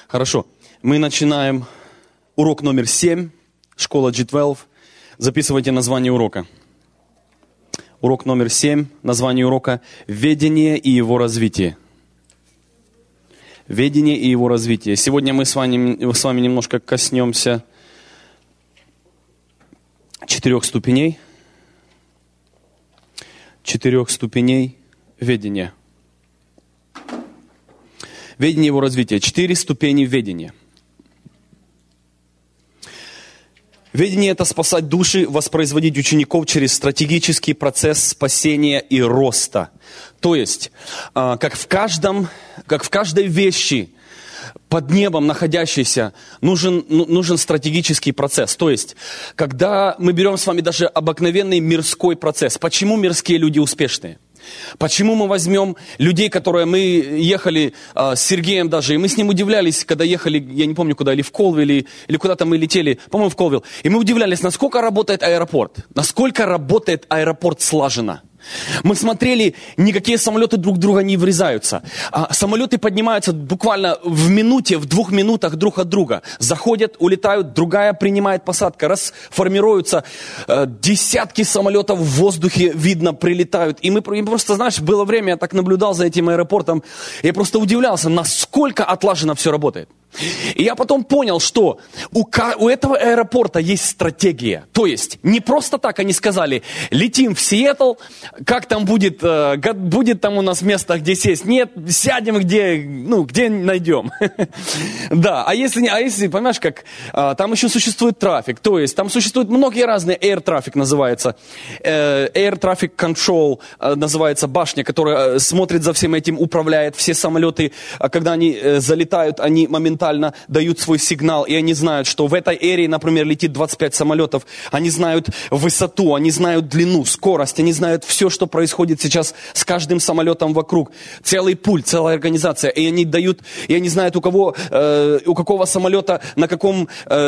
Хорошо. Мы начинаем урок номер 7, школа G12. Записывайте название урока. Урок номер 7, название урока «Ведение и его развитие». Ведение и его развитие. Сегодня мы с вами немножко коснемся 4 ступеней. 4 ступеней ведения. Ведение и его развитие. 4 ступени ведения. Ведение – это спасать души, воспроизводить учеников через стратегический процесс спасения и роста. То есть, как в каждой вещи под небом находящейся нужен стратегический процесс. То есть, когда мы берем с вами даже обыкновенный мирской процесс. Почему мирские люди успешные? Почему мы возьмем людей, которые мы ехали с Сергеем даже, и мы с ним удивлялись, когда ехали, я не помню куда, или в Колвилл, или куда-то мы летели, по-моему, в Колвилл, и мы удивлялись, насколько работает аэропорт, насколько работает аэропорт слаженно. Мы смотрели, никакие самолеты друг в друга не врезаются. Самолеты поднимаются буквально в минуте, в 2 минутах друг от друга. Заходят, улетают, другая принимает посадка, расформируются. Десятки самолетов в воздухе, видно, прилетают. И мы просто, знаешь, было время, я так наблюдал за этим аэропортом, я просто удивлялся, насколько отлаженно все работает. И я потом понял, что у этого аэропорта есть стратегия. То есть, не просто так они сказали, летим в Сиэтл, как там будет там у нас место, где сесть? Нет, сядем, где найдем. Да, а если, понимаешь, как, там еще существует трафик, то есть, там существуют многие разные, air traffic называется, air traffic control называется башня, которая смотрит за всем этим, управляет все самолеты, когда они залетают, они моментально дают свой сигнал, и они знают, что в этой эре, например, летит 25 самолетов, они знают высоту, они знают длину, скорость, они знают все, что происходит сейчас с каждым самолетом вокруг. Целый пульт, целая организация, и они знают, у какого самолета, в каком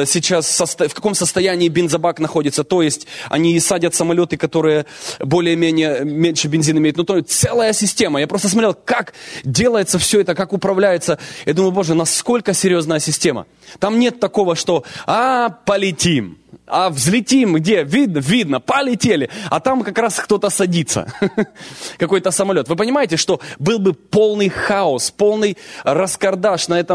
состоянии бензобак находится, то есть они садят самолеты, которые более-менее меньше бензина имеют, то есть целая система. Я просто смотрел, как делается все это, как управляется. Я думаю, Боже, насколько серьезная система. Там нет такого, что полетим, взлетим, где? Видно, полетели. А там как раз кто-то садится. Какой-то самолет. Вы понимаете, что был бы полный хаос, полный раскардаш на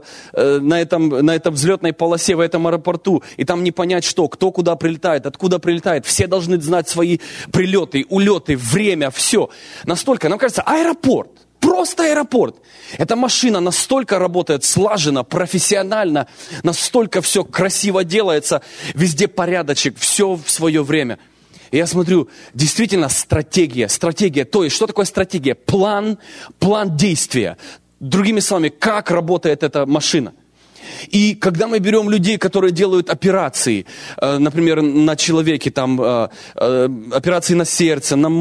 этой взлетной полосе, в этом аэропорту. И там не понять, что, кто куда прилетает, откуда прилетает. Все должны знать свои прилеты, улеты, время, все. Настолько, нам кажется, аэропорт. Просто аэропорт. Эта машина настолько работает слаженно, профессионально, настолько все красиво делается, везде порядочек, все в свое время. И я смотрю, действительно стратегия. То есть, что такое стратегия? План действия. Другими словами, как работает эта машина. И когда мы берем людей, которые делают операции, например, на человеке, операции на сердце, на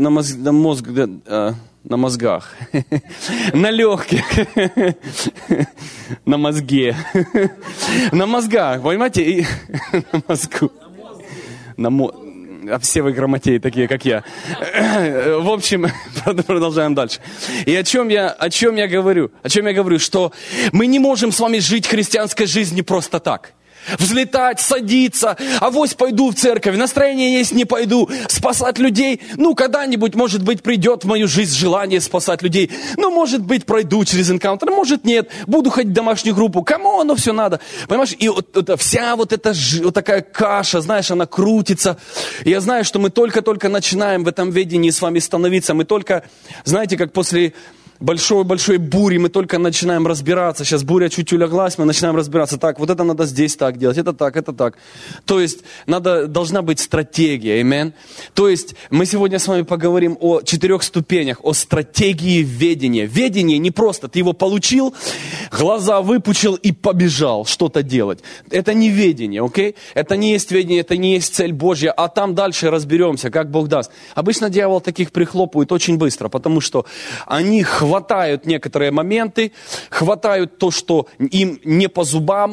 мозгах, на легких, на мозге, на мозгах, понимаете, на мозгу, а все вы грамотеи такие, как я. В общем, продолжаем дальше. И о чем я говорю? Что мы не можем с вами жить христианской жизнью просто так. Взлетать, садиться, авось пойду в церковь, настроение есть, не пойду, спасать людей. Когда-нибудь, может быть, придет в мою жизнь желание спасать людей. Может быть, пройду через энкаунтер, может, нет. Буду ходить в домашнюю группу. Кому оно все надо? Понимаешь, и вся эта такая каша, знаешь, она крутится. И я знаю, что мы только-только начинаем в этом ведении с вами становиться. Мы только, знаете, как после большой бури мы только начинаем разбираться. Сейчас буря чуть улеглась, мы начинаем разбираться. Так, вот это надо здесь так делать, это так. То есть, должна быть стратегия, аминь. То есть, мы сегодня с вами поговорим о 4 ступенях, о стратегии ведения. Ведение не просто, ты его получил, глаза выпучил и побежал что-то делать. Это не ведение, окей? Это не есть ведение, это не есть цель Божья, а там дальше разберемся, как Бог даст. Обычно дьявол таких прихлопывает очень быстро, потому что они хватают некоторые моменты, хватают то, что им не по зубам,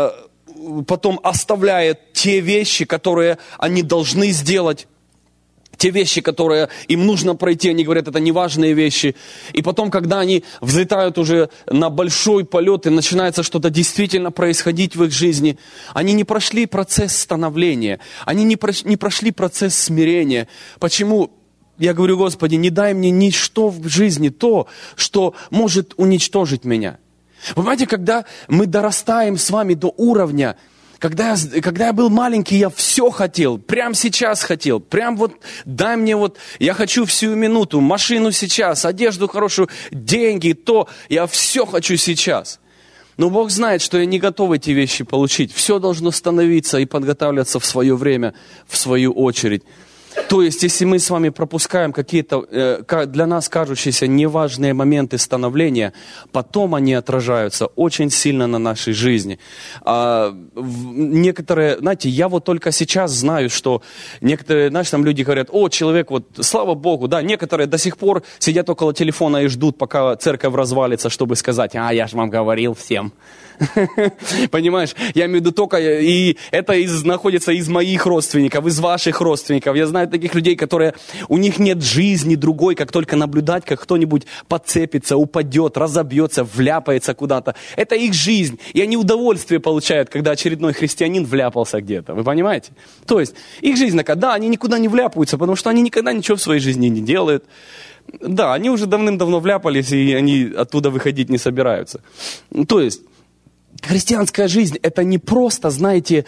потом оставляют те вещи, которые они должны сделать. те вещи, которые им нужно пройти, они говорят, это неважные вещи. И потом, когда они взлетают уже на большой полет, и начинается что-то действительно происходить в их жизни, они не прошли процесс становления, они не прошли процесс смирения. Почему? Я говорю, Господи, не дай мне ничто в жизни, то, что может уничтожить меня. Вы понимаете, когда мы дорастаем с вами до уровня, когда я был маленький, я все хотел, прямо сейчас хотел, прям вот дай мне вот, я хочу всю минуту, машину сейчас, одежду хорошую, деньги, то, я все хочу сейчас. Но Бог знает, что я не готов эти вещи получить. Все должно становиться и подготавливаться в свое время, в свою очередь. То есть, если мы с вами пропускаем какие-то для нас кажущиеся неважные моменты становления, потом они отражаются очень сильно на нашей жизни. Некоторые, знаете, я вот только сейчас знаю, что некоторые, знаешь, там люди говорят, о, человек, вот, слава Богу, да, некоторые до сих пор сидят около телефона и ждут, пока церковь развалится, чтобы сказать, я же вам говорил всем. Понимаешь, я имею в виду только, и это находится из моих родственников, из ваших родственников. Я знаю таких людей, которые, у них нет жизни другой, как только наблюдать, как кто-нибудь подцепится, упадет, разобьется, вляпается куда-то. Это их жизнь, и они удовольствие получают, когда очередной христианин вляпался где-то. Вы понимаете? То есть, их жизнь такая, да, они никуда не вляпаются, потому что они никогда ничего в своей жизни не делают. Да, они уже давным-давно вляпались, и они оттуда выходить не собираются. То есть, христианская жизнь, это не просто, знаете,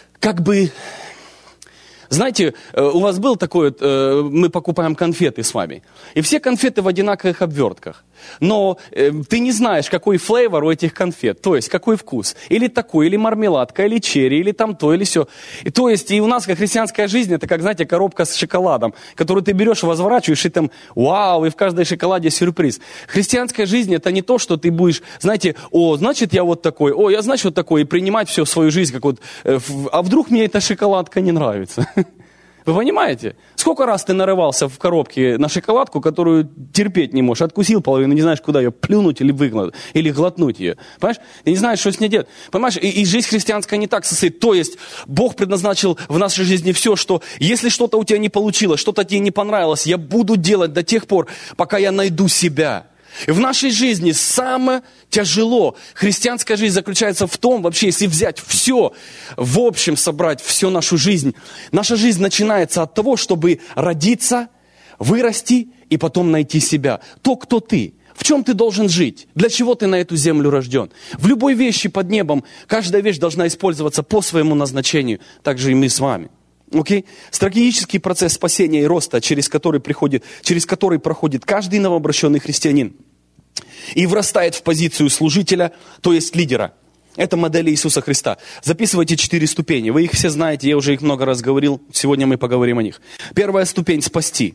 знаете, у вас был такой, мы покупаем конфеты с вами, и все конфеты в одинаковых обвертках, но ты не знаешь, какой флейвор у этих конфет, то есть какой вкус, или такой, или мармеладка, или черри, или там то, или все. И, то есть и у нас, как христианская жизнь, это как, знаете, коробка с шоколадом, которую ты берешь, разворачиваешь, и там, вау, и в каждой шоколаде сюрприз. Христианская жизнь, это не то, что ты будешь, знаете, значит, я вот такой, я, значит, вот такой, и принимать все в свою жизнь, как вот, а вдруг мне эта шоколадка не нравится? Вы понимаете? Сколько раз ты нарывался в коробке на шоколадку, которую терпеть не можешь, откусил половину, не знаешь, куда ее плюнуть или выгнать, или глотнуть ее. Понимаешь? Ты не знаешь, что с ней делать. Понимаешь? И жизнь христианская не так состоит. То есть, Бог предназначил в нашей жизни все, что если что-то у тебя не получилось, что-то тебе не понравилось, я буду делать до тех пор, пока я найду себя. И в нашей жизни самое тяжело. Христианская жизнь заключается в том, вообще, если взять все, в общем собрать всю нашу жизнь, наша жизнь начинается от того, чтобы родиться, вырасти и потом найти себя. То, кто ты, в чем ты должен жить, для чего ты на эту землю рожден. В любой вещи под небом, каждая вещь должна использоваться по своему назначению, так же и мы с вами. Okay? Стратегический процесс спасения и роста, через который проходит каждый новообращенный христианин и врастает в позицию служителя, то есть лидера. Это модель Иисуса Христа. Записывайте 4 ступени. Вы их все знаете, я уже их много раз говорил. Сегодня мы поговорим о них. Первая ступень – спасти.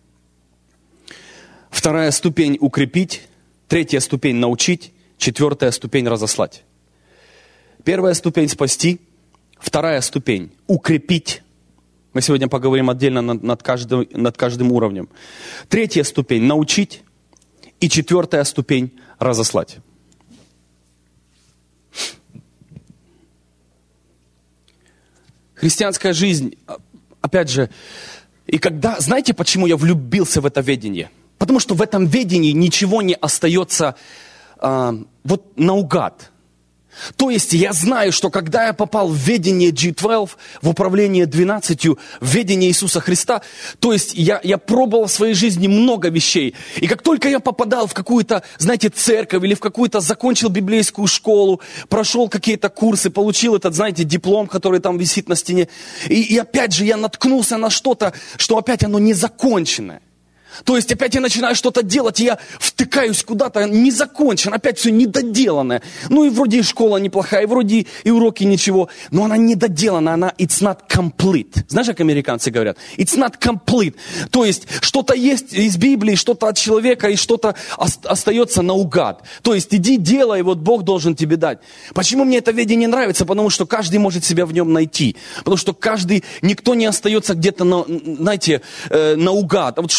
Вторая ступень – укрепить. Третья ступень – научить. Четвертая ступень – разослать. Первая ступень – спасти. Вторая ступень – укрепить. Мы сегодня поговорим отдельно над каждым уровнем. Третья ступень – научить. И четвертая ступень – разослать. Христианская жизнь, опять же, знаете, почему я влюбился в это ведение? Потому что в этом ведении ничего не остается наугад. То есть я знаю, что когда я попал в ведение G12, в управление 12, в ведение Иисуса Христа, то есть я пробовал в своей жизни много вещей. И как только я попадал в какую-то, знаете, церковь или закончил библейскую школу, прошел какие-то курсы, получил этот, знаете, диплом, который там висит на стене. И опять же я наткнулся на что-то, что опять оно незаконченное. То есть опять я начинаю что-то делать, и я втыкаюсь куда-то, не закончено, опять все недоделанное. Ну и вроде и школа неплохая, и вроде и уроки ничего, но она недоделана, она it's not complete. Знаешь, как американцы говорят? It's not complete. То есть что-то есть из Библии, что-то от человека, и что-то остается наугад. То есть иди делай, вот Бог должен тебе дать. Почему мне это ведение нравится? Потому что каждый может себя в нем найти. Потому что никто не остается где-то, знаете, наугад. А вот что тебе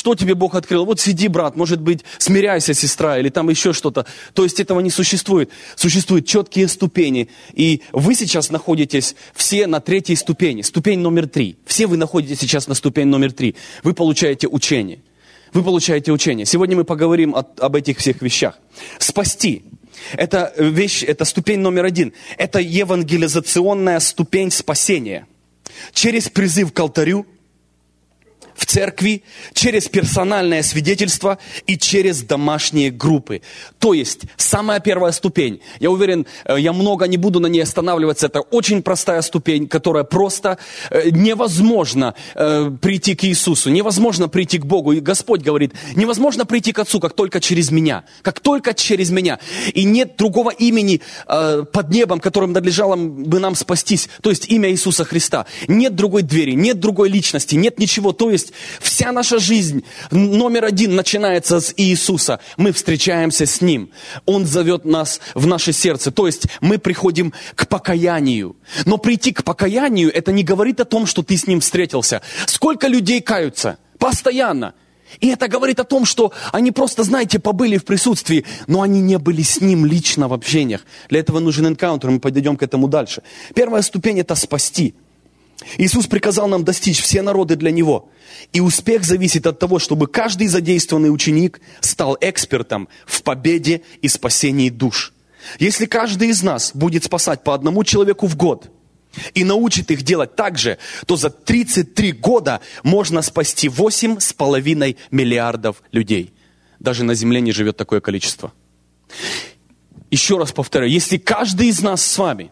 Бог открыл. Вот сиди, брат, может быть, смиряйся, сестра, или там еще что-то. То есть этого не существует. Существуют четкие ступени. И вы сейчас находитесь все на 3-й ступени. Ступень номер 3. Все вы находитесь сейчас на ступень номер 3. Вы получаете учение. Вы получаете учение. Сегодня мы поговорим об этих всех вещах. Спасти. Это вещь, это ступень номер 1. Это евангелизационная ступень спасения. Через призыв к алтарю, в церкви, через персональное свидетельство и через домашние группы. То есть, самая первая ступень, я уверен, я много не буду на ней останавливаться, это очень простая ступень, которая просто невозможно прийти к Иисусу, невозможно прийти к Богу. И Господь говорит, невозможно прийти к Отцу, как только через меня, как только через меня. И нет другого имени под небом, которым надлежало бы нам спастись, то есть имя Иисуса Христа. Нет другой двери, нет другой личности, нет ничего, то есть вся наша жизнь, номер 1, начинается с Иисуса. Мы встречаемся с Ним. Он зовет нас в наше сердце. То есть мы приходим к покаянию. Но прийти к покаянию, это не говорит о том, что ты с Ним встретился. Сколько людей каются? Постоянно. И это говорит о том, что они просто, знаете, побыли в присутствии, но они не были с Ним лично в общениях. Для этого нужен энкаунтер, мы подойдем к этому дальше. Первая ступень – это спасти. Иисус приказал нам достичь все народы для Него. И успех зависит от того, чтобы каждый задействованный ученик стал экспертом в победе и спасении душ. Если каждый из нас будет спасать по одному человеку в год и научит их делать так же, то за 33 года можно спасти 8,5 миллиардов людей. Даже на земле не живет такое количество. Еще раз повторяю, если каждый из нас с вами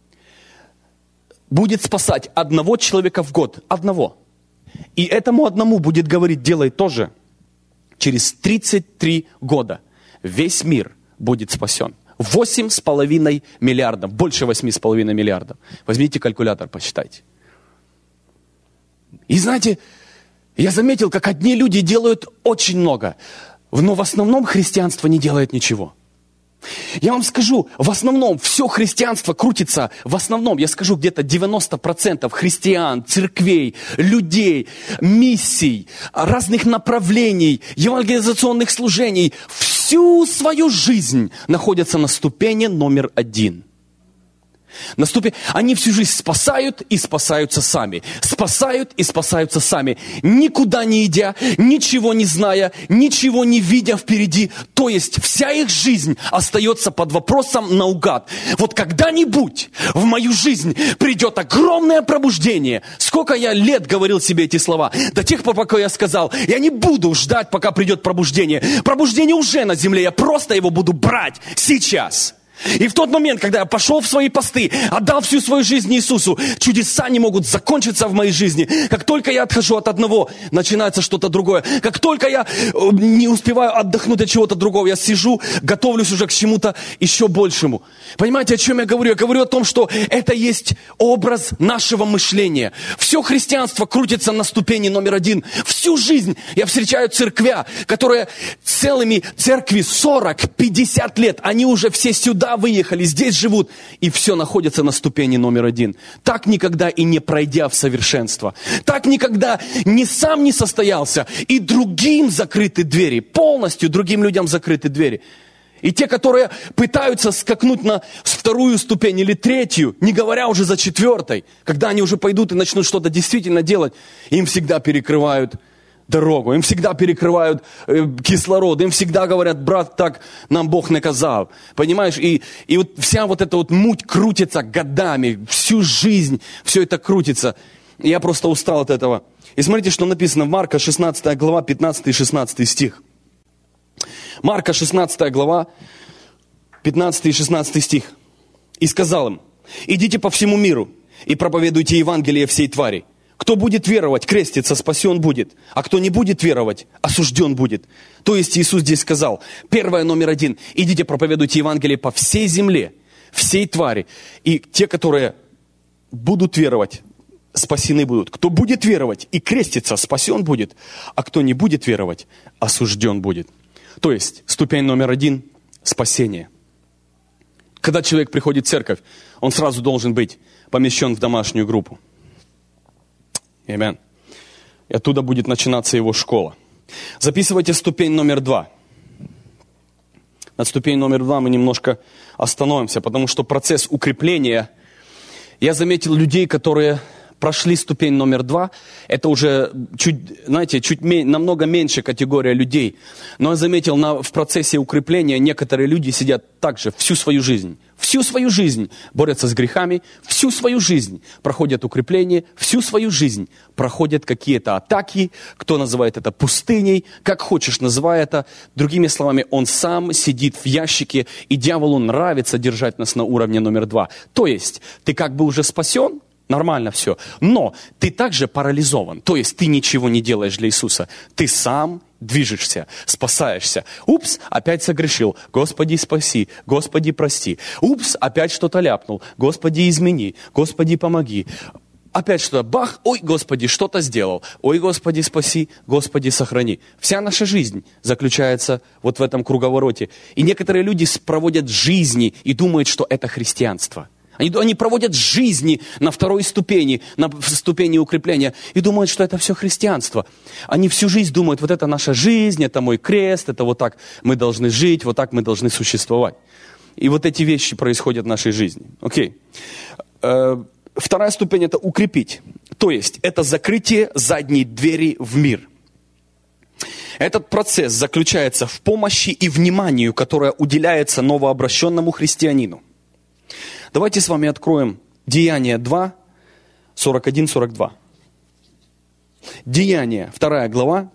будет спасать одного человека в год, одного, и этому одному будет говорить, делай то же, через 33 года весь мир будет спасен. 8,5 миллиардов, больше 8,5 миллиардов. Возьмите калькулятор, посчитайте. И знаете, я заметил, как одни люди делают очень много, но в основном христианство не делает ничего. Я вам скажу, в основном все христианство крутится, в основном, я скажу, где-то 90% христиан, церквей, людей, миссий, разных направлений, евангелизационных служений, всю свою жизнь находятся на ступени номер 1. Они всю жизнь спасают и спасаются сами. Спасают и спасаются сами. Никуда не идя, ничего не зная, ничего не видя впереди. То есть вся их жизнь остается под вопросом наугад. Вот когда-нибудь в мою жизнь придет огромное пробуждение. Сколько я лет говорил себе эти слова. До тех пор, пока я сказал, я не буду ждать, пока придет пробуждение. Пробуждение уже на земле, я просто его буду брать сейчас. И в тот момент, когда я пошел в свои посты, отдал всю свою жизнь Иисусу, чудеса не могут закончиться в моей жизни. Как только я отхожу от одного, начинается что-то другое. Как только я не успеваю отдохнуть от чего-то другого, я сижу, готовлюсь уже к чему-то еще большему. Понимаете, о чем я говорю? Я говорю о том, что это есть образ нашего мышления. Все христианство крутится на ступени номер 1. Всю жизнь я встречаю церквя, которые целыми церкви 40-50 лет, они уже все сюда выехали, здесь живут, и все находится на ступени номер 1. Так никогда и не пройдя в совершенство. Так никогда сам не состоялся, и другим закрыты двери, полностью другим людям закрыты двери. И те, которые пытаются скакнуть на 2-ю ступень или 3-ю, не говоря уже за 4-й, когда они уже пойдут и начнут что-то действительно делать, им всегда перекрывают дорогу, им всегда перекрывают кислород, им всегда говорят, брат, так нам Бог наказал. Понимаешь? И вот вся вот эта вот муть крутится годами, всю жизнь все это крутится. И я просто устал от этого. И смотрите, что написано в Марка 16 глава, 15 и 16 стих. Марка 16 глава, 15 и 16 стих. «И сказал им, идите по всему миру и проповедуйте Евангелие всей твари. Кто будет веровать, креститься, спасен будет. А кто не будет веровать, осужден будет». То есть Иисус здесь сказал, первое, номер 1, идите проповедуйте Евангелие по всей земле, всей твари. И те, которые будут веровать, спасены будут. Кто будет веровать и креститься, спасен будет. А кто не будет веровать, осужден будет. То есть ступень номер 1 – спасение. Когда человек приходит в церковь, он сразу должен быть помещен в домашнюю группу. Аминь. И оттуда будет начинаться его школа. Записывайте ступень номер 2. На ступень номер 2 мы немножко остановимся, потому что процесс укрепления, я заметил людей, которые прошли ступень номер 2, это уже намного меньше категория людей. Но я заметил, в процессе укрепления некоторые люди сидят также всю свою жизнь борются с грехами, всю свою жизнь проходят укрепление, всю свою жизнь проходят какие-то атаки, кто называет это пустыней, как хочешь называй это. Другими словами, он сам сидит в ящике, и дьяволу нравится держать нас на уровне номер 2. То есть, ты как бы уже спасен, нормально все, но ты также парализован, то есть ты ничего не делаешь для Иисуса, ты сам движешься, спасаешься. Упс, опять согрешил, Господи спаси, Господи прости. Упс, опять что-то ляпнул, Господи измени, Господи помоги. Опять что-то, бах, ой, Господи, что-то сделал, ой, Господи спаси, Господи сохрани. Вся наша жизнь заключается вот в этом круговороте. И некоторые люди проводят жизни и думают, что это христианство. Они проводят жизни на второй ступени, на ступени укрепления, и думают, что это все христианство. Они всю жизнь думают, вот это наша жизнь, это мой крест, это вот так мы должны жить, вот так мы должны существовать. И вот эти вещи происходят в нашей жизни. Окей. Вторая ступень – это укрепить. То есть, это закрытие задней двери в мир. Этот процесс заключается в помощи и вниманию, которое уделяется новообращенному христианину. Давайте с вами откроем Деяния 2, 41-42. Деяния, 2 глава,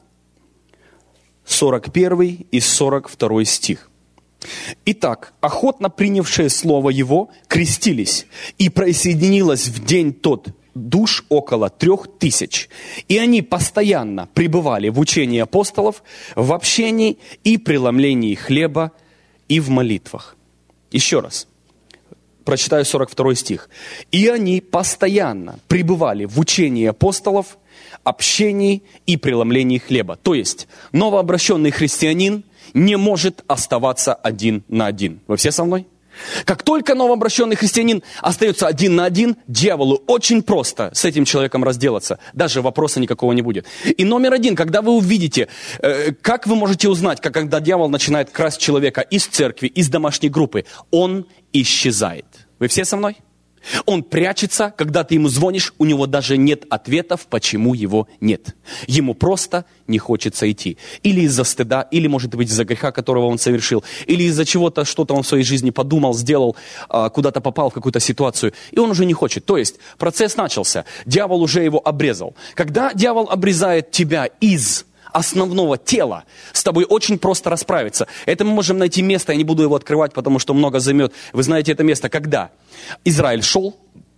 41 и 42 стих. Итак, охотно принявшие слово его крестились, и присоединилось в день тот душ около 3000. И они постоянно пребывали в учении апостолов, в общении и преломлении хлеба и в молитвах. Еще раз. Прочитаю 42 стих. «И они постоянно пребывали в учении апостолов, общении и преломлении хлеба». То есть, новообращенный христианин не может оставаться один на один. Вы все со мной? Как только новообращенный христианин остается один на один, дьяволу очень просто с этим человеком разделаться. Даже вопроса никакого не будет. И номер 1, когда вы увидите, как вы можете узнать, когда дьявол начинает красть человека из церкви, из домашней группы, он исчезает. Вы все со мной? Он прячется, когда ты ему звонишь, у него даже нет ответов, почему его нет. Ему просто не хочется идти. Или из-за стыда, или, может быть, из-за греха, которого он совершил, или из-за чего-то, что-то он в своей жизни подумал, сделал, куда-то попал в какую-то ситуацию, и он уже не хочет. То есть процесс начался, дьявол уже его обрезал. Когда дьявол обрезает тебя из основного тела, с тобой очень просто расправиться. Это мы можем найти место, я не буду его открывать, потому что много займет. Вы знаете это место, когда Израиль шел,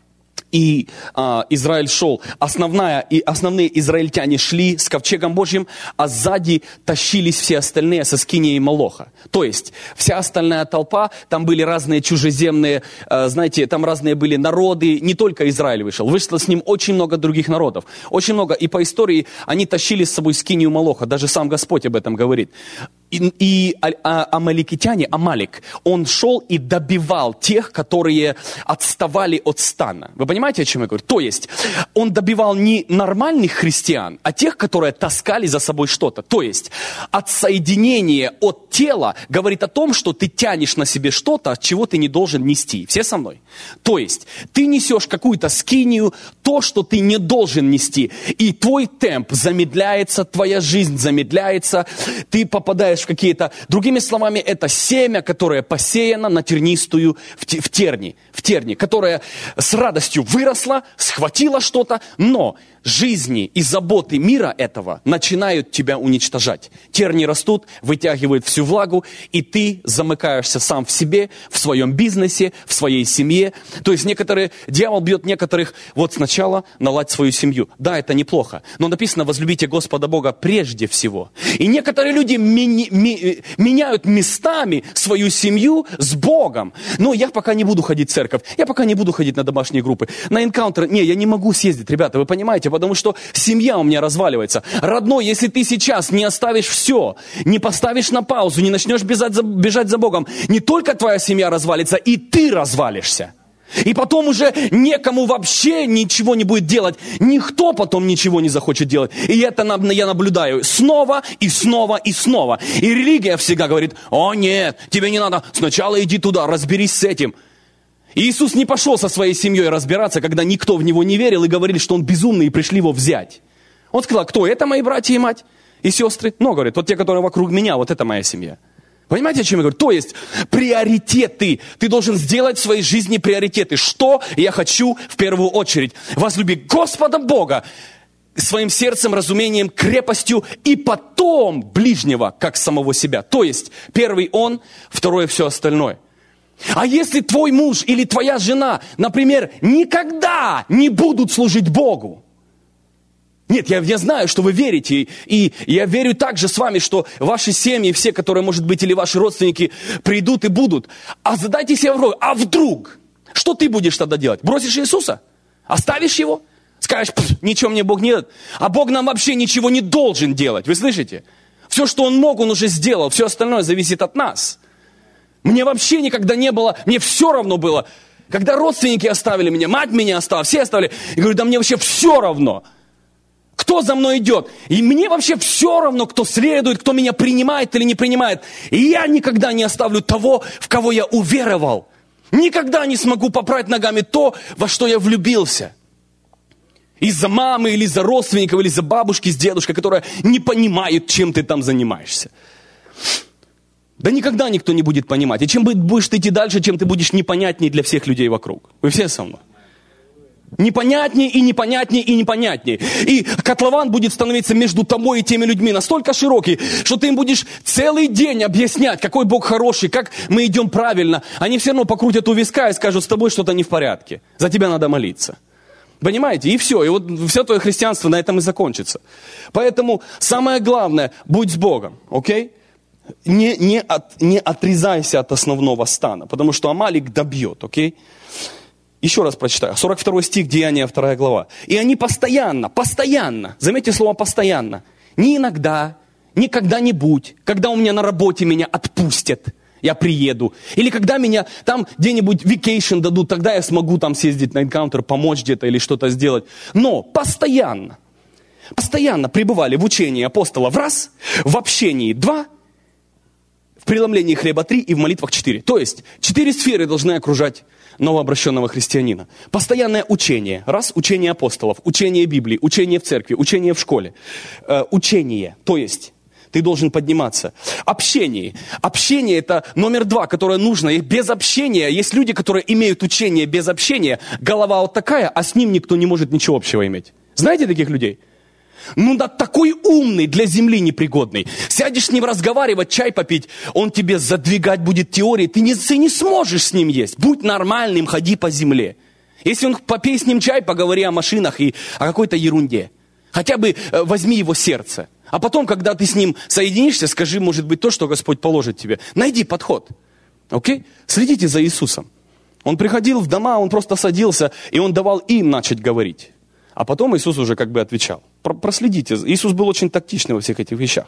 основные израильтяне шли с ковчегом Божьим, а сзади тащились все остальные со скинии Молоха. То есть вся остальная толпа, там были разные чужеземные, там разные были народы, не только Израиль вышло с ним очень много других народов. Очень много, и по истории они тащили с собой скинию Молоха, даже сам Господь об этом говорит. И амаликитяне, Амалик, он шел и добивал тех, которые отставали от стана. Вы понимаете, о чем я говорю? То есть, он добивал не нормальных христиан, а тех, которые таскали за собой что-то. То есть, отсоединение от тела говорит о том, что ты тянешь на себе что-то, от чего ты не должен нести. Все со мной? То есть, ты несешь какую-то скинию, то, что ты не должен нести. И твой темп замедляется, твоя жизнь замедляется, ты попадаешь в какие-то... Другими словами, это семя, которое посеяно на тернистую в терни, которая с радостью выросла, схватила что-то, но жизни и заботы мира этого начинают тебя уничтожать. Терни растут, вытягивают всю влагу, и ты замыкаешься сам в себе, в своем бизнесе, в своей семье. То есть дьявол бьет некоторых, вот сначала наладь свою семью. Да, это неплохо, но написано, возлюбите Господа Бога прежде всего. И некоторые люди меняют местами свою семью с Богом. Но я пока не буду ходить в церковь, я пока не буду ходить на домашние группы, на энкаунтеры. Не, я не могу съездить, ребята, вы понимаете, потому что семья у меня разваливается. Родной, если ты сейчас не оставишь все, не поставишь на паузу, не начнешь бежать за Богом, не только твоя семья развалится, и ты развалишься. И потом уже некому вообще ничего не будет делать. Никто потом ничего не захочет делать. И это я наблюдаю снова и снова и снова. И религия всегда говорит: о нет, тебе не надо, сначала иди туда, разберись с этим. И Иисус не пошел со своей семьей разбираться, когда никто в него не верил и говорили, что он безумный, и пришли его взять. Он сказал: кто? Это мои братья и мать и сестры? Но, говорит, вот те, которые вокруг меня, вот это моя семья. Понимаете, о чем я говорю? То есть приоритеты. Ты должен сделать в своей жизни приоритеты. Что я хочу в первую очередь? Возлюби Господа Бога своим сердцем, разумением, крепостью, и потом ближнего, как самого себя. То есть первый он, второе все остальное. А если твой муж или твоя жена, например, никогда не будут служить Богу? Нет, я знаю, что вы верите, и я верю также с вами, что ваши семьи, все, которые, может быть, или ваши родственники, придут и будут. А задайте себе вопрос: а вдруг? Что ты будешь тогда делать? Бросишь Иисуса? Оставишь его? Скажешь: ничего мне Бог не дает. А Бог нам вообще ничего не должен делать, вы слышите? Все, что Он мог, Он уже сделал, все остальное зависит от нас. Мне вообще никогда не было, мне все равно было. Когда родственники оставили меня, мать меня оставила, все оставили, я говорю: да мне вообще все равно. Кто за мной идет? И мне вообще все равно, кто следует, кто меня принимает или не принимает. И я никогда не оставлю того, в кого я уверовал. Никогда не смогу попрать ногами то, во что я влюбился. Из-за мамы, или из-за родственников, или из-за бабушки с дедушкой, которые не понимают, чем ты там занимаешься. Да никогда никто не будет понимать. И чем будешь ты идти дальше, чем ты будешь непонятней для всех людей вокруг. Вы все со мной? Непонятнее и непонятнее и непонятнее. И котлован будет становиться между тобой и теми людьми настолько широкий, что ты им будешь целый день объяснять, какой Бог хороший, как мы идем правильно. Они все равно покрутят у виска и скажут: с тобой что-то не в порядке. За тебя надо молиться. Понимаете? И все. И вот все твое христианство на этом и закончится. Поэтому самое главное: будь с Богом. Окей? Не отрезайся от основного стана, потому что Амалик добьет. Окей? Еще раз прочитаю. 42 стих, Деяния, 2 глава. И они постоянно, заметьте слово постоянно, не иногда, не когда-нибудь, когда у меня на работе меня отпустят, я приеду. Или когда меня там где-нибудь vacation дадут, тогда я смогу там съездить на энкаунтер, помочь где-то или что-то сделать. Но постоянно пребывали в учении апостолов раз, в общении 2, в преломлении хлеба 3 и в молитвах 4. То есть 4 сферы должны окружать новообращенного христианина. Постоянное учение. Раз, учение апостолов, учение Библии, учение в церкви, учение в школе. Учение, то есть ты должен подниматься. Общение. Общение — это номер 2, которое нужно. И без общения, есть люди, которые имеют учение без общения, голова вот такая, а с ним никто не может ничего общего иметь. Знаете таких людей? Ну да, такой умный, для земли непригодный. Сядешь с ним разговаривать, чай попить, он тебе задвигать будет теории, ты не сможешь с ним есть. Будь нормальным, ходи по земле. Если он попей с ним чай, поговори о машинах и о какой-то ерунде. Хотя бы возьми его сердце. А потом, когда ты с ним соединишься, скажи, может быть, то, что Господь положит тебе. Найди подход. Окей? Следите за Иисусом. Он приходил в дома, он просто садился, и он давал им начать говорить. А потом Иисус уже как бы отвечал. Проследите. Иисус был очень тактичный во всех этих вещах.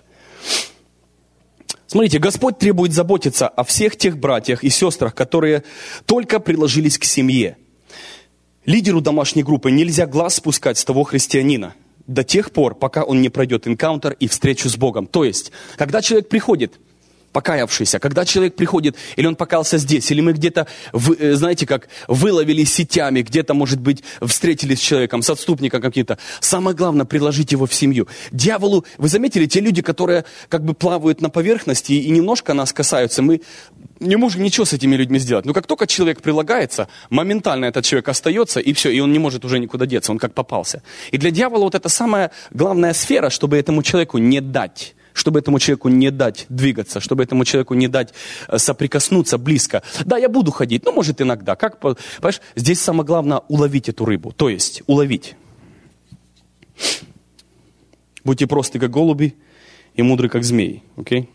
Смотрите, Господь требует заботиться о всех тех братьях и сестрах, которые только приложились к семье. Лидеру домашней группы нельзя глаз спускать с того христианина до тех пор, пока он не пройдет энкаунтер и встречу с Богом. То есть, когда человек приходит, покаявшийся, когда человек приходит, или он покаялся здесь, или мы где-то, знаете, как выловили сетями, где-то, может быть, встретились с человеком, с отступником каким-то, самое главное, приложить его в семью. Дьяволу, вы заметили, те люди, которые как бы плавают на поверхности и немножко нас касаются, мы не можем ничего с этими людьми сделать. Но как только человек прилагается, моментально этот человек остается, и все, и он не может уже никуда деться, он как попался. И для дьявола вот это самая главная сфера, чтобы этому человеку не дать двигаться, чтобы этому человеку не дать соприкоснуться близко. Да, я буду ходить, но может иногда. Понимаешь, здесь самое главное уловить эту рыбу, то есть уловить. Будьте просты, как голуби, и мудры, как змеи. Okay?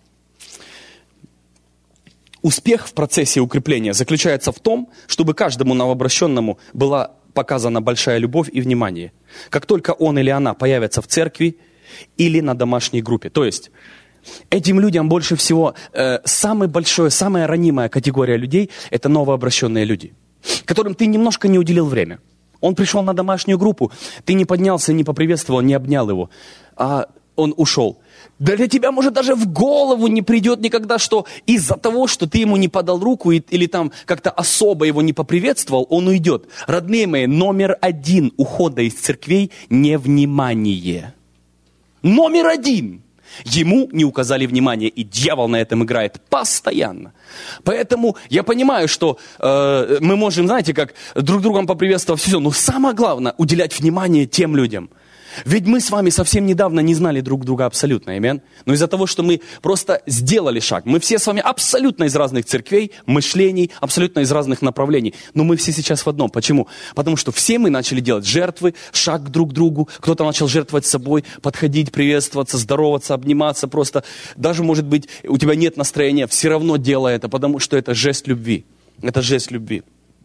Успех в процессе укрепления заключается в том, чтобы каждому новообращенному была показана большая любовь и внимание. Как только он или она появятся в церкви, или на домашней группе. То есть, этим людям больше всего, самая ранимая категория людей, это новообращенные люди. которым ты немножко не уделил время. Он пришел на домашнюю группу, ты не поднялся, не поприветствовал, не обнял его, а он ушел. Да для тебя, может, даже в голову не придет никогда, что из-за того, что ты ему не подал руку или там как-то особо его не поприветствовал, он уйдет. Родные мои, номер 1 ухода из церквей – невнимание. Номер 1. Ему не указали внимания, и дьявол на этом играет постоянно. Поэтому я понимаю, что мы можем, знаете, как друг другом поприветствовать все, но самое главное – уделять внимание тем людям. Ведь мы с вами совсем недавно не знали друг друга абсолютно, аминь. Но из-за того, что мы просто сделали шаг, мы все с вами абсолютно из разных церквей, мышлений, абсолютно из разных направлений. Но мы все сейчас в одном. Почему? Потому что все мы начали делать жертвы, шаг друг к другу. Кто-то начал жертвовать собой, подходить, приветствоваться, здороваться, обниматься. Просто даже, может быть, у тебя нет настроения, все равно делай это, потому что это жест любви. Это жест любви.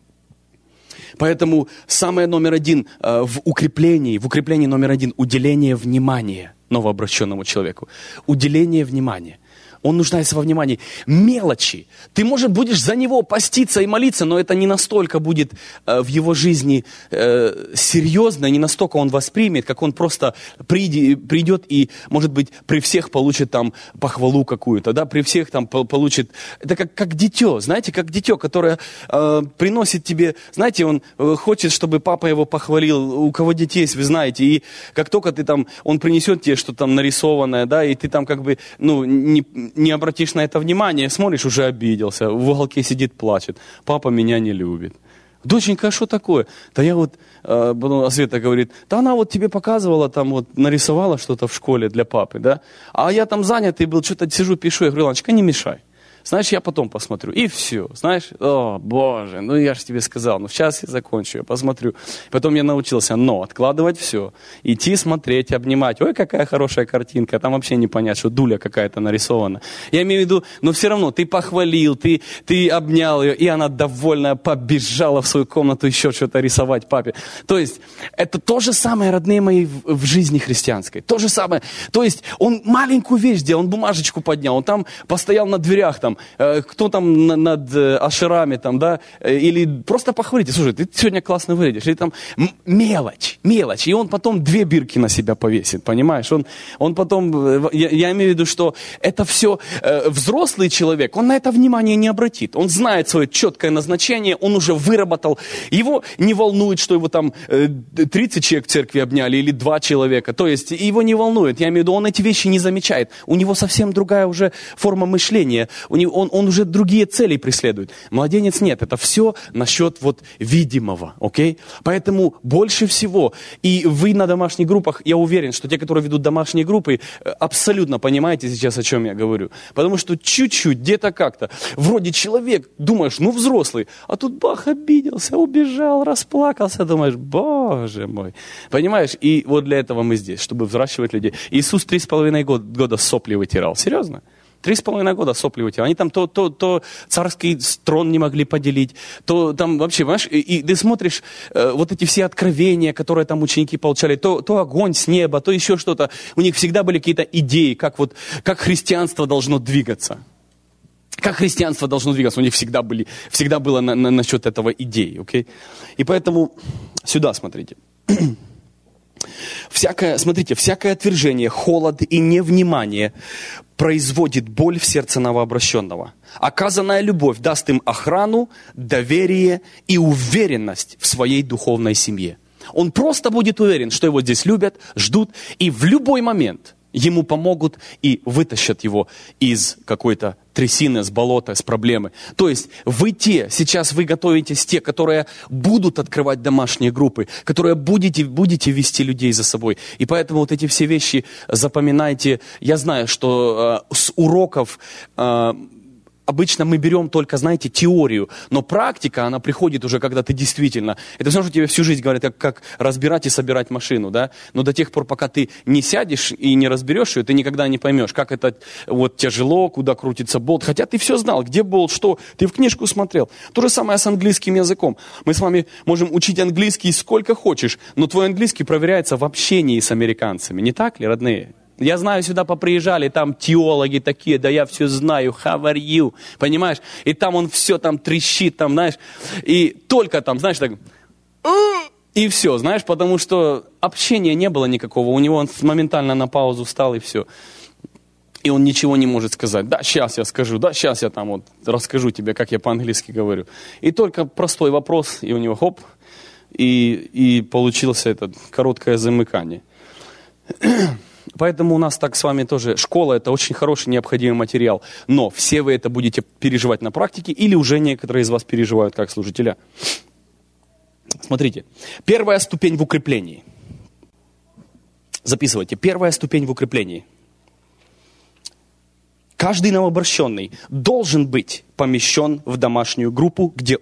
Поэтому самое номер 1 в укреплении номер 1 – уделение внимания новообращенному человеку. Уделение внимания. Он нуждается во внимании. Мелочи. Ты, может, будешь за него поститься и молиться, но это не настолько будет в его жизни серьезно, не настолько он воспримет, как он просто придет и, может быть, при всех получит там похвалу какую-то, да, при всех там получит. Это как дитё, знаете, как дитё, которое приносит тебе, знаете, он хочет, чтобы папа его похвалил. У кого дети есть, вы знаете, и как только ты там, он принесет тебе что-то там нарисованное, да, и ты там как бы, не обратишь на это внимание, смотришь, уже обиделся, в уголке сидит, плачет. Папа меня не любит. Доченька, а что такое? Да я вот, потом Света говорит, да она вот тебе показывала, там вот нарисовала что-то в школе для папы, да? А я там занятый был, что-то сижу, пишу, я говорю, Ланочка, не мешай. Знаешь, я потом посмотрю. И все. Знаешь, о, Боже, я же тебе сказал, сейчас я закончу, я посмотрю. Потом я научился, откладывать все. Идти смотреть, обнимать. Ой, какая хорошая картинка. Там вообще не понять, что дуля какая-то нарисована. Я имею в виду, но все равно ты похвалил, ты обнял ее, и она довольная побежала в свою комнату еще что-то рисовать папе. То есть, это то же самое, родные мои, в жизни христианской. То же самое. То есть, он маленькую вещь сделал, он бумажечку поднял, он там постоял на дверях, там, кто там над ашерами, там, да, или просто похвалите, слушай, ты сегодня классно выглядишь, или там мелочь, и он потом 2 бирки на себя повесит, понимаешь, он потом, я имею в виду, что это все, взрослый человек, он на это внимание не обратит, он знает свое четкое назначение, он уже выработал, его не волнует, что его там 30 человек в церкви обняли, или 2 человека, то есть его не волнует, я имею в виду, он эти вещи не замечает, у него совсем другая уже форма мышления, он уже другие цели преследует. Младенец нет, это все насчет видимого, окей? Поэтому больше всего, и вы на домашних группах, я уверен, что те, которые ведут домашние группы, абсолютно понимаете сейчас, о чем я говорю. Потому что чуть-чуть, где-то как-то, вроде человек, думаешь, взрослый, а тут бах, обиделся, убежал, расплакался, думаешь, Боже мой. Понимаешь? И вот для этого мы здесь, чтобы взращивать людей. Иисус 3,5 года сопли вытирал. Серьезно? 3,5 года сопли вытирал. Они там то царский трон не могли поделить, то там вообще, понимаешь, и ты смотришь вот эти все откровения, которые там ученики получали, то огонь с неба, то еще что-то. У них всегда были какие-то идеи, как христианство должно двигаться. Как христианство должно двигаться. У них всегда было насчет этого идеи, окей? И поэтому сюда смотрите. Всякое отвержение, холод и невнимание производит боль в сердце новообращенного. Оказанная любовь даст им охрану, доверие и уверенность в своей духовной семье. Он просто будет уверен, что его здесь любят, ждут, и в любой момент ему помогут и вытащат его из какой-то трясины, с болота, с проблемы. То есть сейчас вы готовитесь те, которые будут открывать домашние группы, которые будете вести людей за собой. И поэтому вот эти все вещи запоминайте. Я знаю, что с уроков обычно мы берем только, знаете, теорию, но практика, она приходит уже, когда ты действительно... Это все, что тебе всю жизнь говорят, как разбирать и собирать машину, да? Но до тех пор, пока ты не сядешь и не разберешь ее, ты никогда не поймешь, как это тяжело, куда крутится болт. Хотя ты все знал, где болт, что, ты в книжку смотрел. То же самое с английским языком. Мы с вами можем учить английский сколько хочешь, но твой английский проверяется в общении с американцами. Не так ли, родные? Я знаю, сюда поприезжали, там теологи такие, да я все знаю, how are you, понимаешь? И там он все там трещит, там, знаешь, и только там, знаешь, так, и все, знаешь, потому что общения не было никакого, у него он моментально на паузу встал и все. И он ничего не может сказать. Да, сейчас я скажу, да, сейчас я там вот расскажу тебе, как я по-английски говорю. И только простой вопрос, и у него хоп, и получилось это короткое замыкание. Поэтому у нас так с вами тоже школа, это очень хороший, необходимый материал. Но все вы это будете переживать на практике, или уже некоторые из вас переживают как служителя. Смотрите, первая ступень в укреплении. Записывайте, первая ступень в укреплении. Каждый новообращенный должен быть помещен в домашнюю группу, где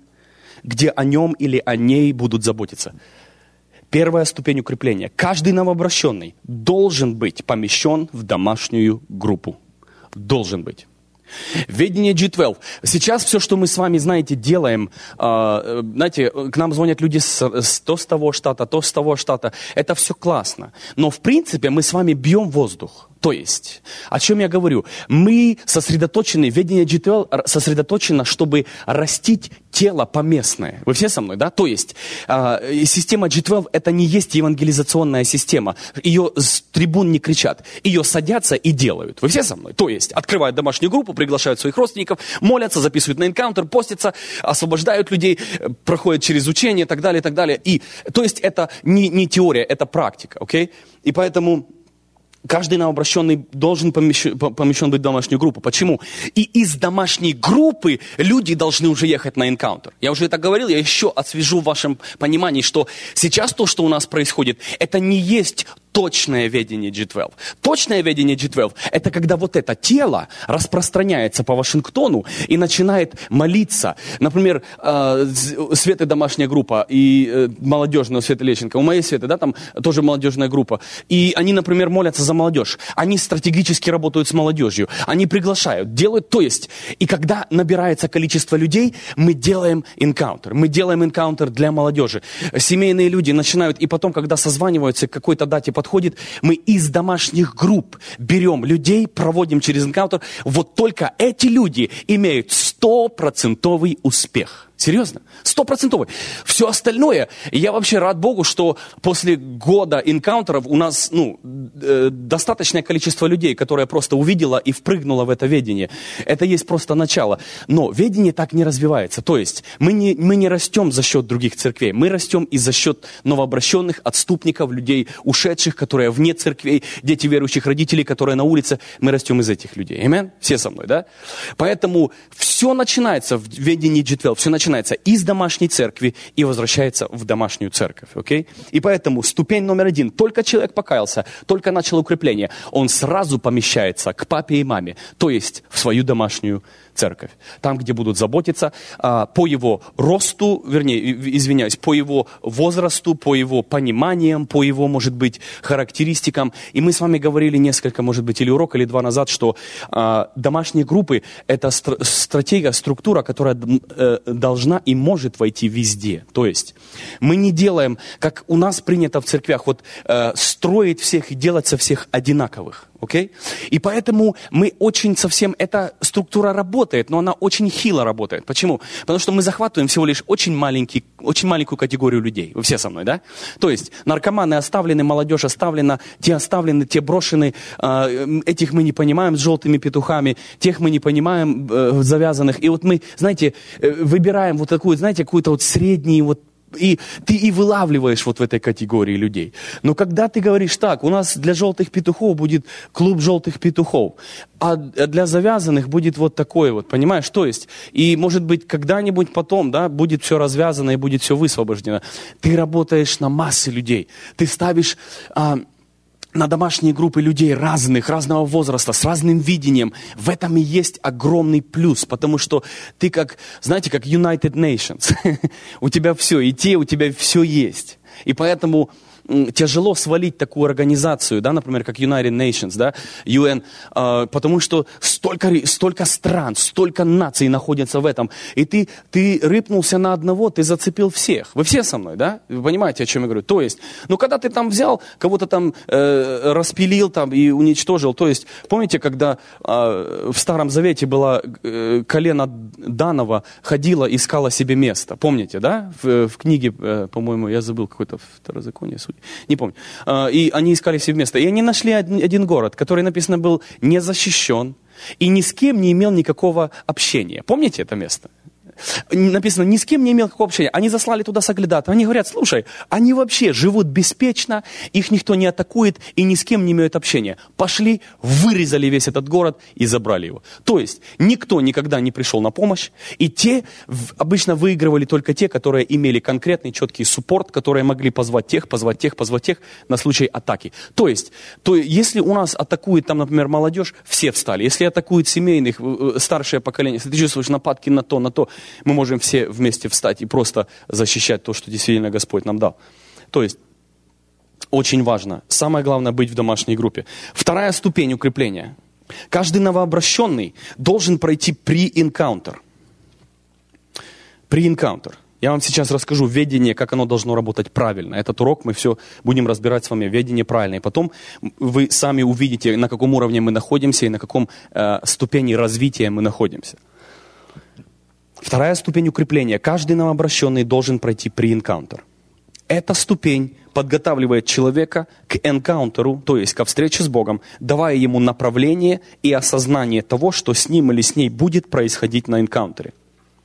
о нем или о ней будут заботиться. Первая ступень укрепления. Каждый новообращенный должен быть помещен в домашнюю группу. Должен быть. Ведение G12. Сейчас все, что мы с вами, знаете, делаем, знаете, к нам звонят люди то с того штата, то с того штата. Это все классно. Но, в принципе, мы с вами бьем воздух. То есть, о чем я говорю? Мы сосредоточены, ведение G12 сосредоточено, чтобы растить тело поместное. Вы все со мной, да? То есть, система G12 это не есть евангелизационная система. Ее с трибун не кричат. Ее садятся и делают. Вы все со мной? То есть, открывают домашнюю группу, приглашают своих родственников, молятся, записывают на энкаунтер, постятся, освобождают людей, проходят через учение и так далее, и так далее. И, то есть, это не теория, это практика, окей? И поэтому... Каждый новообращенный должен помещен быть в домашнюю группу. Почему? И из домашней группы люди должны уже ехать на энкаунтер. Я уже это говорил, я еще освежу в вашем понимании, что сейчас то, что у нас происходит, это не есть точное ведение G12. Точное ведение G12 это когда вот это тело распространяется по Вашингтону и начинает молиться. Например, Светы домашняя группа и молодежная у Светы Лещенко. У моей Светы, да, там тоже молодежная группа. И они, например, молятся за молодежь. Они стратегически работают с молодежью. Они приглашают, делают, то есть. И когда набирается количество людей, мы делаем энкаунтер. Мы делаем энкаунтер для молодежи. Семейные люди начинают, и потом, когда созваниваются к какой-то дате подходит, мы из домашних групп берем людей, проводим через энкаунтер. Вот только эти люди имеют 100% успех. Серьезно? 100%. Все остальное, я вообще рад Богу, что после года энкаунтеров у нас достаточное количество людей, которое просто увидело и впрыгнуло в это ведение. Это есть просто начало. Но ведение так не развивается. То есть мы не растем за счет других церквей. Мы растем и за счет новообращенных, отступников, людей ушедших, которые вне церквей, дети верующих родителей, которые на улице. Мы растем из этих людей. Аминь? Все со мной, да? Поэтому все начинается в ведении G12. Все начинается из домашней церкви и возвращается в домашнюю церковь. Okay? И поэтому ступень номер 1. Только человек покаялся, только начал укрепление. Он сразу помещается к папе и маме, то есть в свою домашнюю церковь. Там, где будут заботиться по его росту, по его возрасту, по его пониманиям, по его, может быть, характеристикам. И мы с вами говорили несколько, может быть, или урок, или 2 назад, что домашние группы – это стратегия, структура, которая должна и может войти везде. То есть мы не делаем, как у нас принято в церквях, строить всех и делать со всех одинаковых. Okay? И поэтому мы очень совсем, эта структура работает, но она очень хило работает. Почему? Потому что мы захватываем всего лишь очень маленькую категорию людей. Вы все со мной, да? То есть наркоманы оставлены, молодежь оставлена, те брошены, этих мы не понимаем с желтыми петухами, тех мы не понимаем завязанных. И вот мы, знаете, выбираем вот такую, знаете, какую-то вот среднюю и ты и вылавливаешь вот в этой категории людей. Но когда ты говоришь так, у нас для желтых петухов будет клуб желтых петухов, а для завязанных будет вот такой вот, понимаешь? То есть, и может быть когда-нибудь потом, да, будет все развязано и будет все высвобождено. Ты работаешь на массы людей. Ты ставишь... на домашние группы людей разного возраста, с разным видением. В этом и есть огромный плюс, потому что ты как, знаете, как United Nations. У тебя все, у тебя все есть. И поэтому тяжело свалить такую организацию, да, например, как United Nations, да, UN, потому что столько стран, столько наций находятся в этом. И ты рыпнулся на одного, ты зацепил всех. Вы все со мной, да? Вы понимаете, о чем я говорю? То есть, когда ты там взял, кого-то там распилил там, и уничтожил, то есть, помните, когда в Старом Завете было колено Данова, ходила, искала себе место. Помните, да? В книге, по-моему, я забыл, какой-то Второзаконие, судьи, не помню. И они искали себе место. И они нашли один город, который, написано, был не защищен и ни с кем не имел никакого общения. Помните это место? Написано, ни с кем не имел никакого общения. Они заслали туда соглядатаев. Они говорят, слушай, они вообще живут беспечно, их никто не атакует и ни с кем не имеют общения. Пошли, вырезали весь этот город и забрали его. То есть, никто никогда не пришел на помощь, и обычно выигрывали только те, которые имели конкретный, четкий суппорт, которые могли позвать тех на случай атаки. То есть, если у нас атакует, там, например, молодежь, все встали. Если атакует семейных, старшее поколение, если ты чувствуешь нападки на то, мы можем все вместе встать и просто защищать то, что действительно Господь нам дал. То есть, очень важно, самое главное, быть в домашней группе. Вторая ступень укрепления. Каждый новообращенный должен пройти pre-encounter. Pre-encounter. Я вам сейчас расскажу ведение, как оно должно работать правильно. Этот урок мы все будем разбирать с вами. Ведение правильное. И потом вы сами увидите, на каком уровне мы находимся и на каком ступени развития мы находимся. Вторая ступень укрепления. Каждый новообращенный должен пройти pre-encounter. Эта ступень подготавливает человека к энкаунтеру, то есть ко встрече с Богом, давая ему направление и осознание того, что с ним или с ней будет происходить на энкаунтере.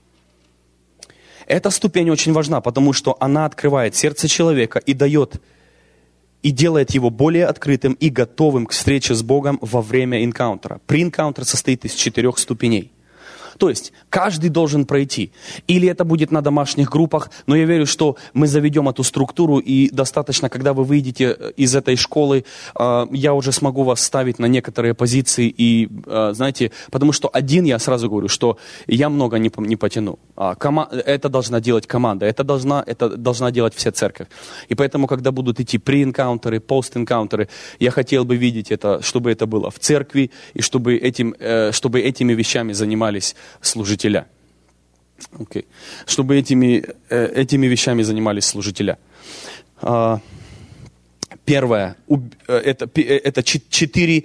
Эта ступень очень важна, потому что она открывает сердце человека и делает его более открытым и готовым к встрече с Богом во время энкаунтера. Pre-encounter состоит из 4 ступеней. То есть, каждый должен пройти. Или это будет на домашних группах, но я верю, что мы заведем эту структуру, и достаточно, когда вы выйдете из этой школы, я уже смогу вас ставить на некоторые позиции, и, знаете, потому что я сразу говорю, что я много не потяну. Это должна делать команда, это должна делать вся церковь. И поэтому, когда будут идти pre-энкаунтеры, post-энкаунтеры, я хотел бы видеть это, чтобы это было в церкви, и чтобы этими вещами занимались служителя. Чтобы этими вещами занимались служителя. Первое, в 4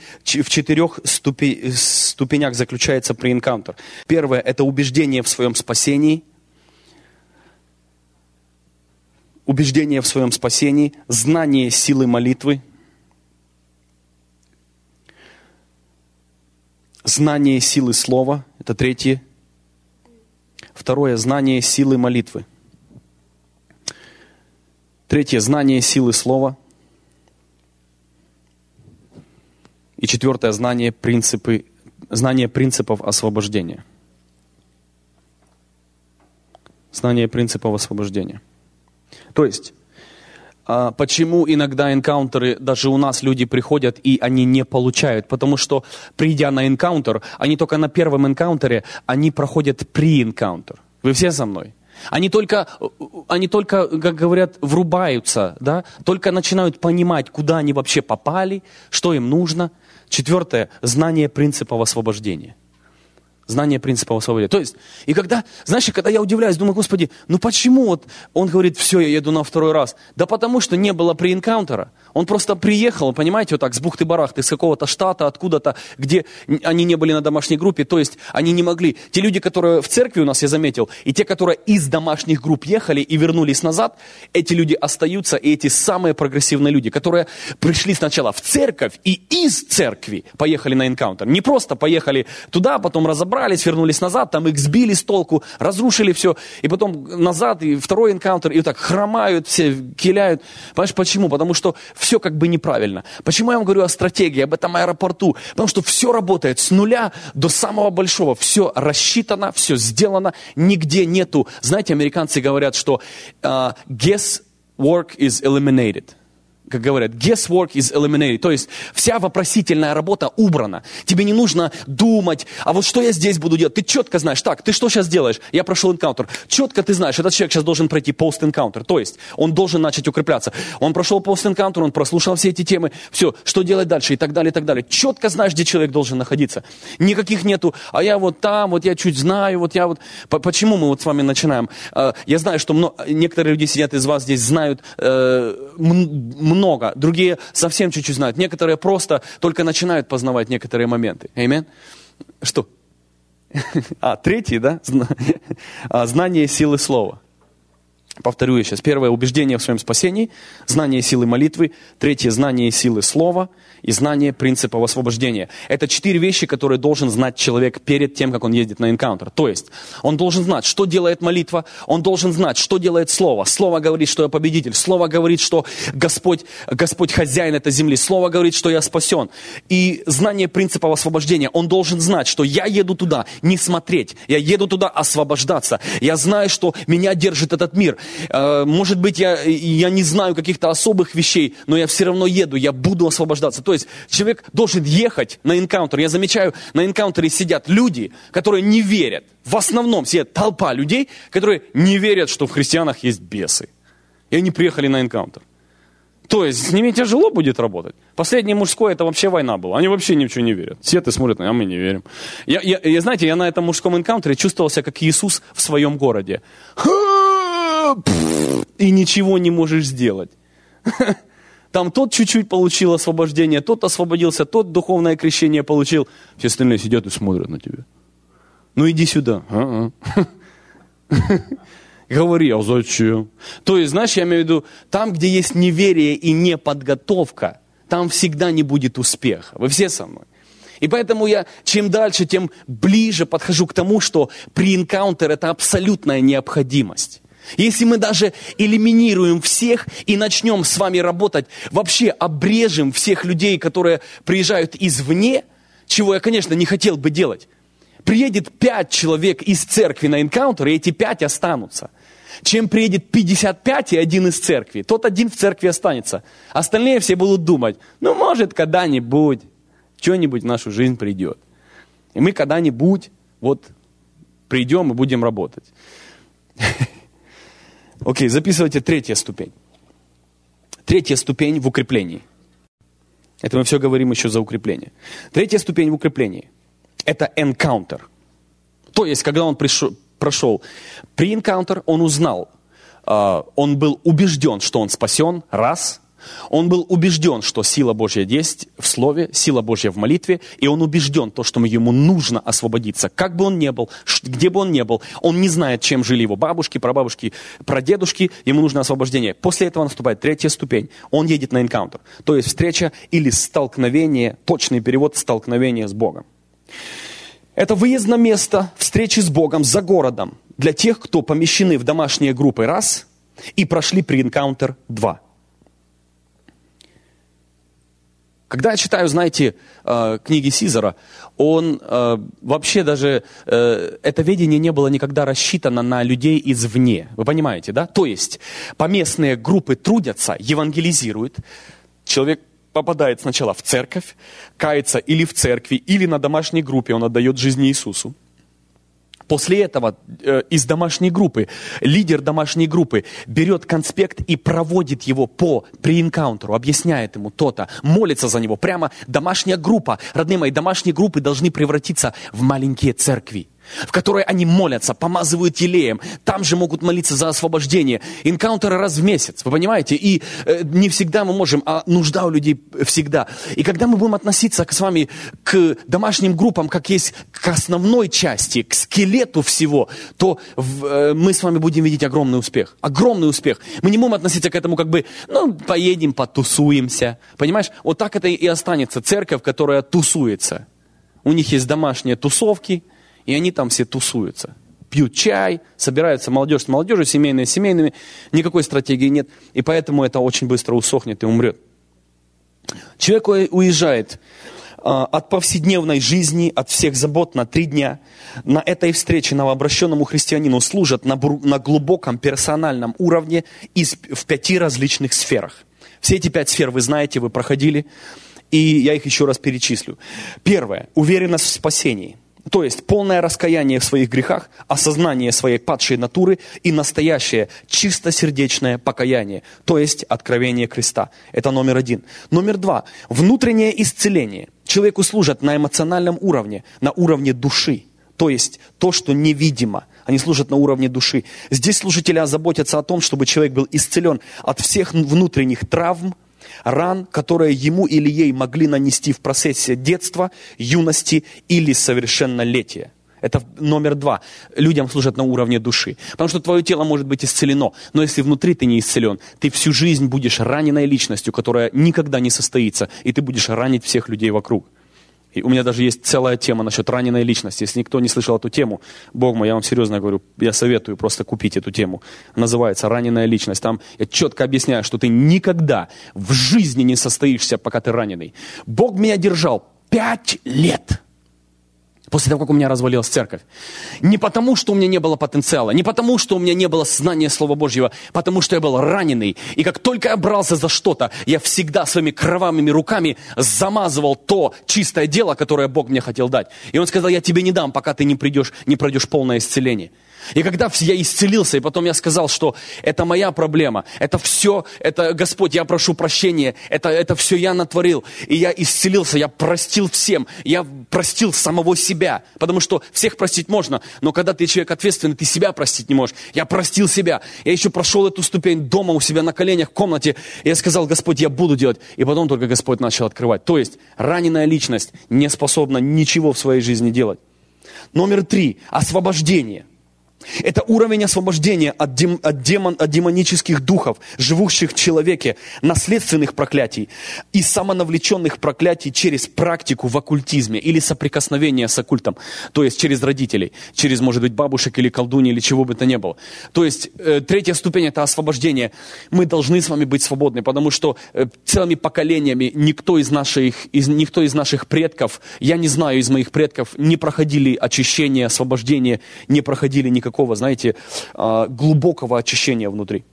ступенях заключается pre-encounter. Первое, это убеждение в своем спасении. Знание силы молитвы. Знание силы слова, это третье. Второе, знание силы молитвы. Третье, знание силы слова. И четвертое, знание принципов освобождения. Знание принципов освобождения. То есть, почему иногда энкаунтеры, даже у нас люди приходят, и они не получают? Потому что, придя на энкаунтер, они только на первом энкаунтере, они проходят pre-encounter. Вы все со мной? Они только, как говорят, врубаются, да? Только начинают понимать, куда они вообще попали, что им нужно. Четвертое, знание принципов освобождения. Знание принципов освобождения. То есть, и когда я удивляюсь, думаю, Господи, почему он говорит, все, я еду на второй раз? Да потому что не было pre-энкаунтера. Он просто приехал, понимаете, с бухты-барахты, с какого-то штата, откуда-то, где они не были на домашней группе, то есть они не могли. Те люди, которые в церкви у нас, я заметил, и те, которые из домашних групп ехали и вернулись назад, эти люди остаются, и эти самые прогрессивные люди, которые пришли сначала в церковь и из церкви поехали на энкаунтер. Не просто поехали туда, потом разобрались, вернулись назад, там их сбили с толку, разрушили все, и потом назад, и второй энкаунтер, и так хромают все, киляют. Понимаешь, почему? Потому что все как бы неправильно. Почему я вам говорю о стратегии, об этом аэропорту? Потому что все работает с нуля до самого большого. Все рассчитано, все сделано, нигде нету. Знаете, американцы говорят, что guesswork is eliminated. как говорят, guesswork is eliminated. То есть вся вопросительная работа убрана. Тебе не нужно думать, а вот что я здесь буду делать? Ты четко знаешь, так, ты что сейчас делаешь? Я прошел энкаунтер. Четко ты знаешь, этот человек сейчас должен пройти пост-энкаунтер. То есть он должен начать укрепляться. Он прошел пост-энкаунтер, он прослушал все эти темы. Все, что делать дальше и так далее, и так далее. Четко знаешь, где человек должен находиться. Никаких нету, а я вот там, вот я чуть знаю, вот я вот... Почему мы вот с вами начинаем? Я знаю, что некоторые люди сидят из вас здесь, знают много, другие совсем чуть-чуть знают. Некоторые просто только начинают познавать некоторые моменты. Аминь. Что? Третий, да? Знание силы слова. Повторю я сейчас. Первое, убеждение в своем спасении, знание силы молитвы. Третье, знание силы слова и знание принципов освобождения. Это 4 вещи, которые должен знать человек перед тем, как он ездит на энкаунтер. То есть, он должен знать, что делает молитва, он должен знать, что делает слово. Слово говорит, что я победитель. Слово говорит, что Господь хозяин этой земли. Слово говорит, что я спасен. И знание принципов освобождения. Он должен знать, что я еду туда не смотреть. Я еду туда освобождаться. Я знаю, что меня держит этот мир. Может быть, я не знаю каких-то особых вещей, но я все равно еду, я буду освобождаться. То есть человек должен ехать на энкаунтер. Я замечаю, на энкаунтере сидят люди, которые не верят. В основном сидят толпа людей, которые не верят, что в христианах есть бесы. И они приехали на энкаунтер. То есть с ними тяжело будет работать. Последний мужской, это вообще война была. Они вообще ни в что не верят. Сидят и смотрят, а мы не верим. Знаете, я на этом мужском энкаунтере чувствовал себя как Иисус в своем городе. И ничего не можешь сделать. Там тот чуть-чуть получил освобождение, тот освободился, тот духовное крещение получил. Все остальные сидят и смотрят на тебя. Ну иди сюда. Говори, а зачем? То есть, знаешь, я имею в виду, там, где есть неверие и неподготовка, там всегда не будет успеха. Вы все со мной? И поэтому я чем дальше, тем ближе подхожу к тому, что pre-encounter это абсолютная необходимость. Если мы даже элиминируем всех и начнем с вами работать, вообще обрежем всех людей, которые приезжают извне, чего я, конечно, не хотел бы делать. Приедет 5 человек из церкви на энкаунтер, и эти 5 останутся. Чем приедет 55 и один из церкви, тот один в церкви останется. Остальные все будут думать, может, когда-нибудь что-нибудь в нашу жизнь придет. И мы когда-нибудь придем и будем работать. Окей, записывайте 3-я ступень. 3-я ступень в укреплении. Это мы все говорим еще за укрепление. 3-я ступень в укреплении. Это энкаунтер. То есть, когда он прошел pre-encounter, он узнал, он был убежден, что он спасен, раз. Он был убежден, что сила Божья есть в слове, сила Божья в молитве, и он убежден, что ему нужно освободиться, как бы он ни был, где бы он ни был. Он не знает, чем жили его бабушки, прабабушки, прадедушки, ему нужно освобождение. После этого наступает 3-я ступень. Он едет на энкаунтер. То есть встреча или столкновение, точный перевод столкновение с Богом. Это выезд на место встречи с Богом за городом для тех, кто помещены в домашние группы раз и прошли pre-encounter 2. Когда я читаю, знаете, книги Сизера, он вообще даже, это видение не было никогда рассчитано на людей извне. Вы понимаете, да? То есть поместные группы трудятся, евангелизируют. Человек попадает сначала в церковь, кается или в церкви, или на домашней группе, он отдает жизнь Иисусу. После этого из домашней группы, лидер домашней группы берет конспект и проводит его по pre-encounter, объясняет ему то-то, молится за него. Прямо домашняя группа, родные мои, домашние группы должны превратиться в маленькие церкви, в которые они молятся, помазывают елеем. Там же могут молиться за освобождение. Энкаунтеры раз в месяц, вы понимаете? И не всегда мы можем, а нужда у людей всегда. И когда мы будем относиться с вами к домашним группам, как есть к основной части, к скелету всего, то мы с вами будем видеть огромный успех. Огромный успех. Мы не будем относиться к этому как бы, поедем, потусуемся. Понимаешь? Вот так это и останется церковь, которая тусуется. У них есть домашние тусовки, и они там все тусуются. Пьют чай, собираются молодежь с молодежью, семейные с семейными. Никакой стратегии нет. И поэтому это очень быстро усохнет и умрет. Человек уезжает от повседневной жизни, от всех забот на 3 дня. На этой встрече новообращенному христианину служат на глубоком персональном уровне в 5 различных сферах. Все эти 5 сфер вы знаете, вы проходили, и я их еще раз перечислю. Первое. Уверенность в спасении. То есть полное раскаяние в своих грехах, осознание своей падшей натуры и настоящее чистосердечное покаяние, то есть откровение креста. Это номер 1. Номер 2. Внутреннее исцеление. Человеку служат на эмоциональном уровне, на уровне души. То есть то, что невидимо. Они служат на уровне души. Здесь служители заботятся о том, чтобы человек был исцелен от всех внутренних травм, ран, которые ему или ей могли нанести в процессе детства, юности или совершеннолетия. Это номер 2. Людям служат на уровне души. Потому что твое тело может быть исцелено, но если внутри ты не исцелен, ты всю жизнь будешь раненой личностью, которая никогда не состоится, и ты будешь ранить всех людей вокруг. И у меня даже есть целая тема насчет раненой личности. Если никто не слышал эту тему, Бог мой, я вам серьезно говорю, я советую просто купить эту тему. Называется «Раненая личность». Там я четко объясняю, что ты никогда в жизни не состоишься, пока ты раненый. Бог меня держал 5 лет. После того, как у меня развалилась церковь. Не потому, что у меня не было потенциала, не потому, что у меня не было знания Слова Божьего, потому что я был раненый. И как только я брался за что-то, я всегда своими кровавыми руками замазывал то чистое дело, которое Бог мне хотел дать. И Он сказал, я тебе не дам, пока ты не пройдешь полное исцеление. И когда я исцелился, и потом я сказал, что это моя проблема, это все, это Господь, я прошу прощения, это все я натворил. И я исцелился, я простил всем, я простил самого себя. Потому что всех простить можно, но когда ты человек ответственный, ты себя простить не можешь. Я простил себя. Я еще прошел эту ступень дома у себя на коленях в комнате. И я сказал, Господь, я буду делать. И потом только Господь начал открывать. То есть раненая личность не способна ничего в своей жизни делать. Номер 3. Освобождение. Это уровень освобождения от демонических духов, живущих в человеке, наследственных проклятий и самонавлеченных проклятий через практику в оккультизме или соприкосновение с оккультом, то есть через родителей, через, может быть, бабушек или колдуньи или чего бы то ни было. То есть 3-я ступень – это освобождение. Мы должны с вами быть свободны, потому что целыми поколениями никто из наших предков, я не знаю из моих предков, не проходили очищение, освобождение, не проходили никакого, знаете, глубокого очищения внутри.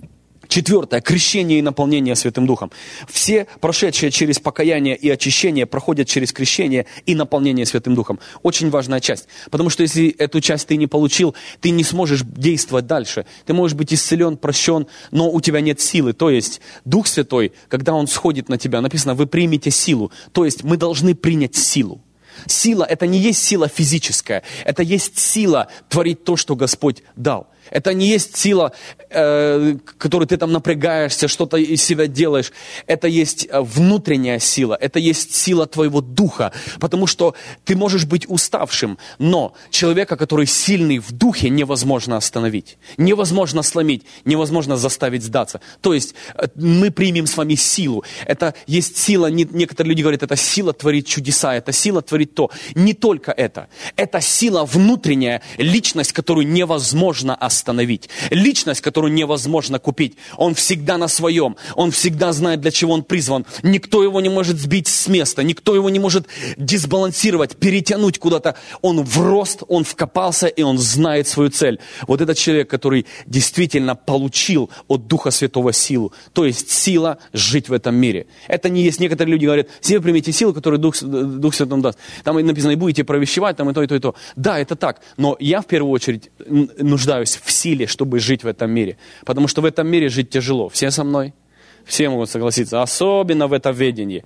4. Крещение и наполнение Святым Духом. Все прошедшие через покаяние и очищение проходят через крещение и наполнение Святым Духом. Очень важная часть. Потому что если эту часть ты не получил, ты не сможешь действовать дальше. Ты можешь быть исцелен, прощен, но у тебя нет силы. То есть Дух Святой, когда Он сходит на тебя, написано, вы примете силу. То есть мы должны принять силу. Сила – это не есть сила физическая, это есть сила творить то, что Господь дал. Это не есть сила, которой ты там напрягаешься, что-то из себя делаешь. Это есть внутренняя сила, это есть сила твоего духа. Потому что ты можешь быть уставшим, но человека, который сильный в духе, невозможно остановить. Невозможно сломить, невозможно заставить сдаться. То есть мы примем с вами силу. Это есть сила, некоторые люди говорят, это сила творить чудеса, это сила творить то. Не только это. Это сила внутренняя, личность, которую невозможно остановить. Личность, которую невозможно купить. Он всегда на своем. Он всегда знает, для чего он призван. Никто его не может сбить с места. Никто его не может дисбалансировать, перетянуть куда-то. Он в рост, он вкопался, и он знает свою цель. Вот этот человек, который действительно получил от Духа Святого силу. То есть сила жить в этом мире. Это не есть, некоторые люди говорят, себе примите силу, которую Дух Святой вам даст. Там написано, и будете провещевать, там и то, и то, и то. Да, это так. Но я в первую очередь нуждаюсь в силе, чтобы жить в этом мире. Потому что в этом мире жить тяжело. Все со мной? Все могут согласиться. Особенно в это ведении.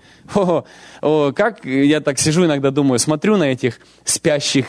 Как я так сижу иногда думаю, смотрю на этих спящих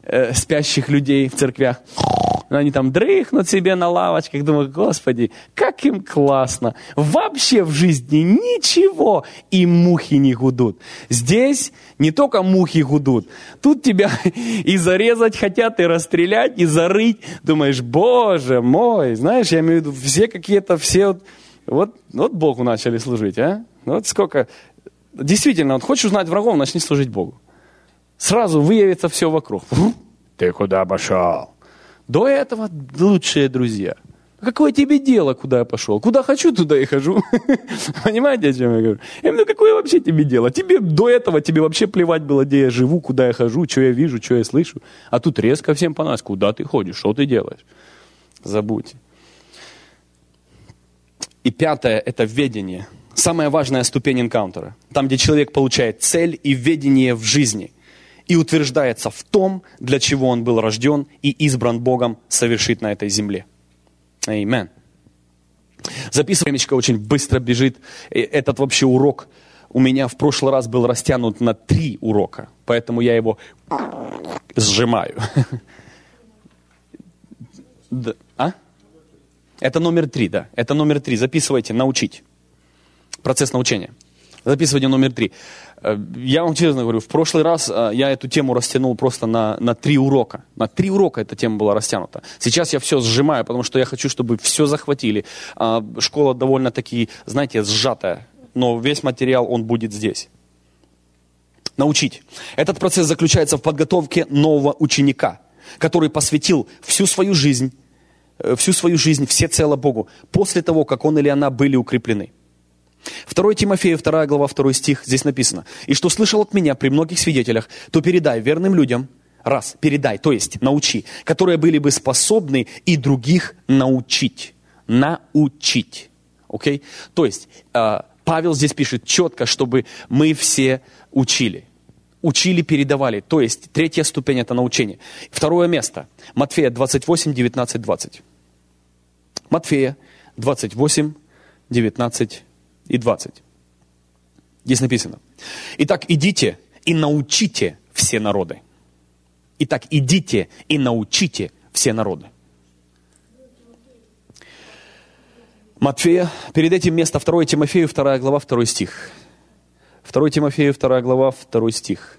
людей в церквях. Они там дрыхнут себе на лавочках. Думаю, Господи, как им классно. Вообще в жизни ничего. И мухи не гудут. Здесь не только мухи гудут. Тут тебя и зарезать хотят, и расстрелять, и зарыть. Думаешь, Боже мой. Знаешь, я имею в виду, все какие-то, все... Вот Богу начали служить, а? Вот сколько... Действительно, вот хочешь узнать врагов, начни служить Богу. Сразу выявится все вокруг. Ты куда пошел? До этого лучшие друзья. Какое тебе дело, куда я пошел? Куда хочу, туда и хожу. Понимаете, о чем я говорю? Я говорю, какое вообще тебе дело? Тебе до этого вообще плевать было, где я живу, куда я хожу, что я вижу, что я слышу. А тут резко всем понравилось, куда ты ходишь, что ты делаешь. Забудьте. И 5. это ведение. самая важная ступень энкаунтера. Там, где человек получает цель и видение в жизни. И утверждается в том, для чего он был рожден и избран Богом совершить на этой земле. Аминь. Записываемечко очень быстро бежит. Этот вообще урок у меня в прошлый раз был растянут на 3 урока. Поэтому я его сжимаю. Это номер 3, да. Это номер 3. Записывайте, научить. Процесс научения. Записывайте номер 3. Я вам честно говорю, в прошлый раз я эту тему растянул просто на 3 урока. На 3 урока эта тема была растянута. Сейчас я все сжимаю, потому что я хочу, чтобы все захватили. Школа довольно-таки, знаете, сжатая. Но весь материал, он будет здесь. Научить. Этот процесс заключается в подготовке нового ученика, который посвятил всю свою жизнь, всецело Богу, после того, как он или она были укреплены. 2 Тимофею, 2 глава, 2 стих, здесь написано. «И что слышал от меня при многих свидетелях, то передай верным людям, передай, то есть научи, которые были бы способны и других научить». Научить. Окей? То есть Павел здесь пишет четко, чтобы мы все учили. Учили, передавали. То есть 3 ступень – это научение. 2 место. Матфея 28, 19, 20. Матфея 28, 19 и 20. Здесь написано. «Итак, идите и научите все народы». Итак, идите и научите все народы. Матфея, перед этим место 2 Тимофею, 2 глава, 2 стих. 2 Тимофею, 2 глава, 2 стих.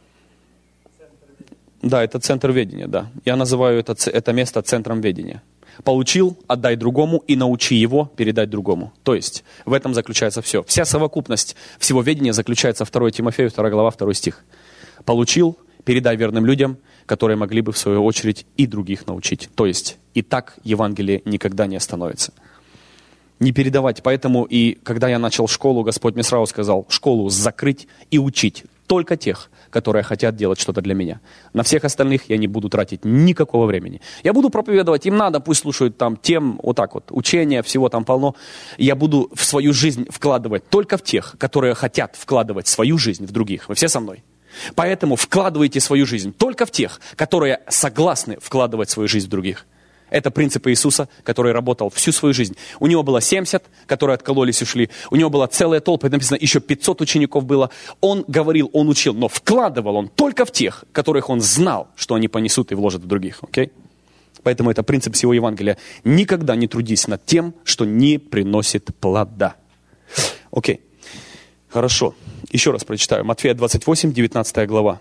Да, это центр ведения, да. Я называю это место центром ведения. Получил, отдай другому и научи его передать другому. То есть в этом заключается все. Вся совокупность всего ведения заключается в 2 Тимофею, 2 глава, 2 стих. Получил, передай верным людям, которые могли бы в свою очередь и других научить. То есть и так Евангелие никогда не остановится. Не передавать. Поэтому и когда я начал школу, Господь мне сразу сказал, школу закрыть и учить только тех, которые хотят делать что-то для меня. На всех остальных я не буду тратить никакого времени. Я буду проповедовать, им надо, пусть слушают там тем, вот так вот, учения, всего там полно. Я буду в свою жизнь вкладывать только в тех, которые хотят вкладывать свою жизнь в других. Вы все со мной? Поэтому вкладывайте свою жизнь только в тех, которые согласны вкладывать свою жизнь в других. Это принцип Иисуса, который работал всю свою жизнь. У него было 70, которые откололись и ушли. У него была целая толпа, написано, еще 500 учеников было. Он говорил, он учил, но вкладывал он только в тех, которых он знал, что они понесут и вложат в других. Okay? Поэтому это принцип всего Евангелия. Никогда не трудись над тем, что не приносит плода. Окей. Хорошо. Еще раз прочитаю. Матфея 28, 19 глава.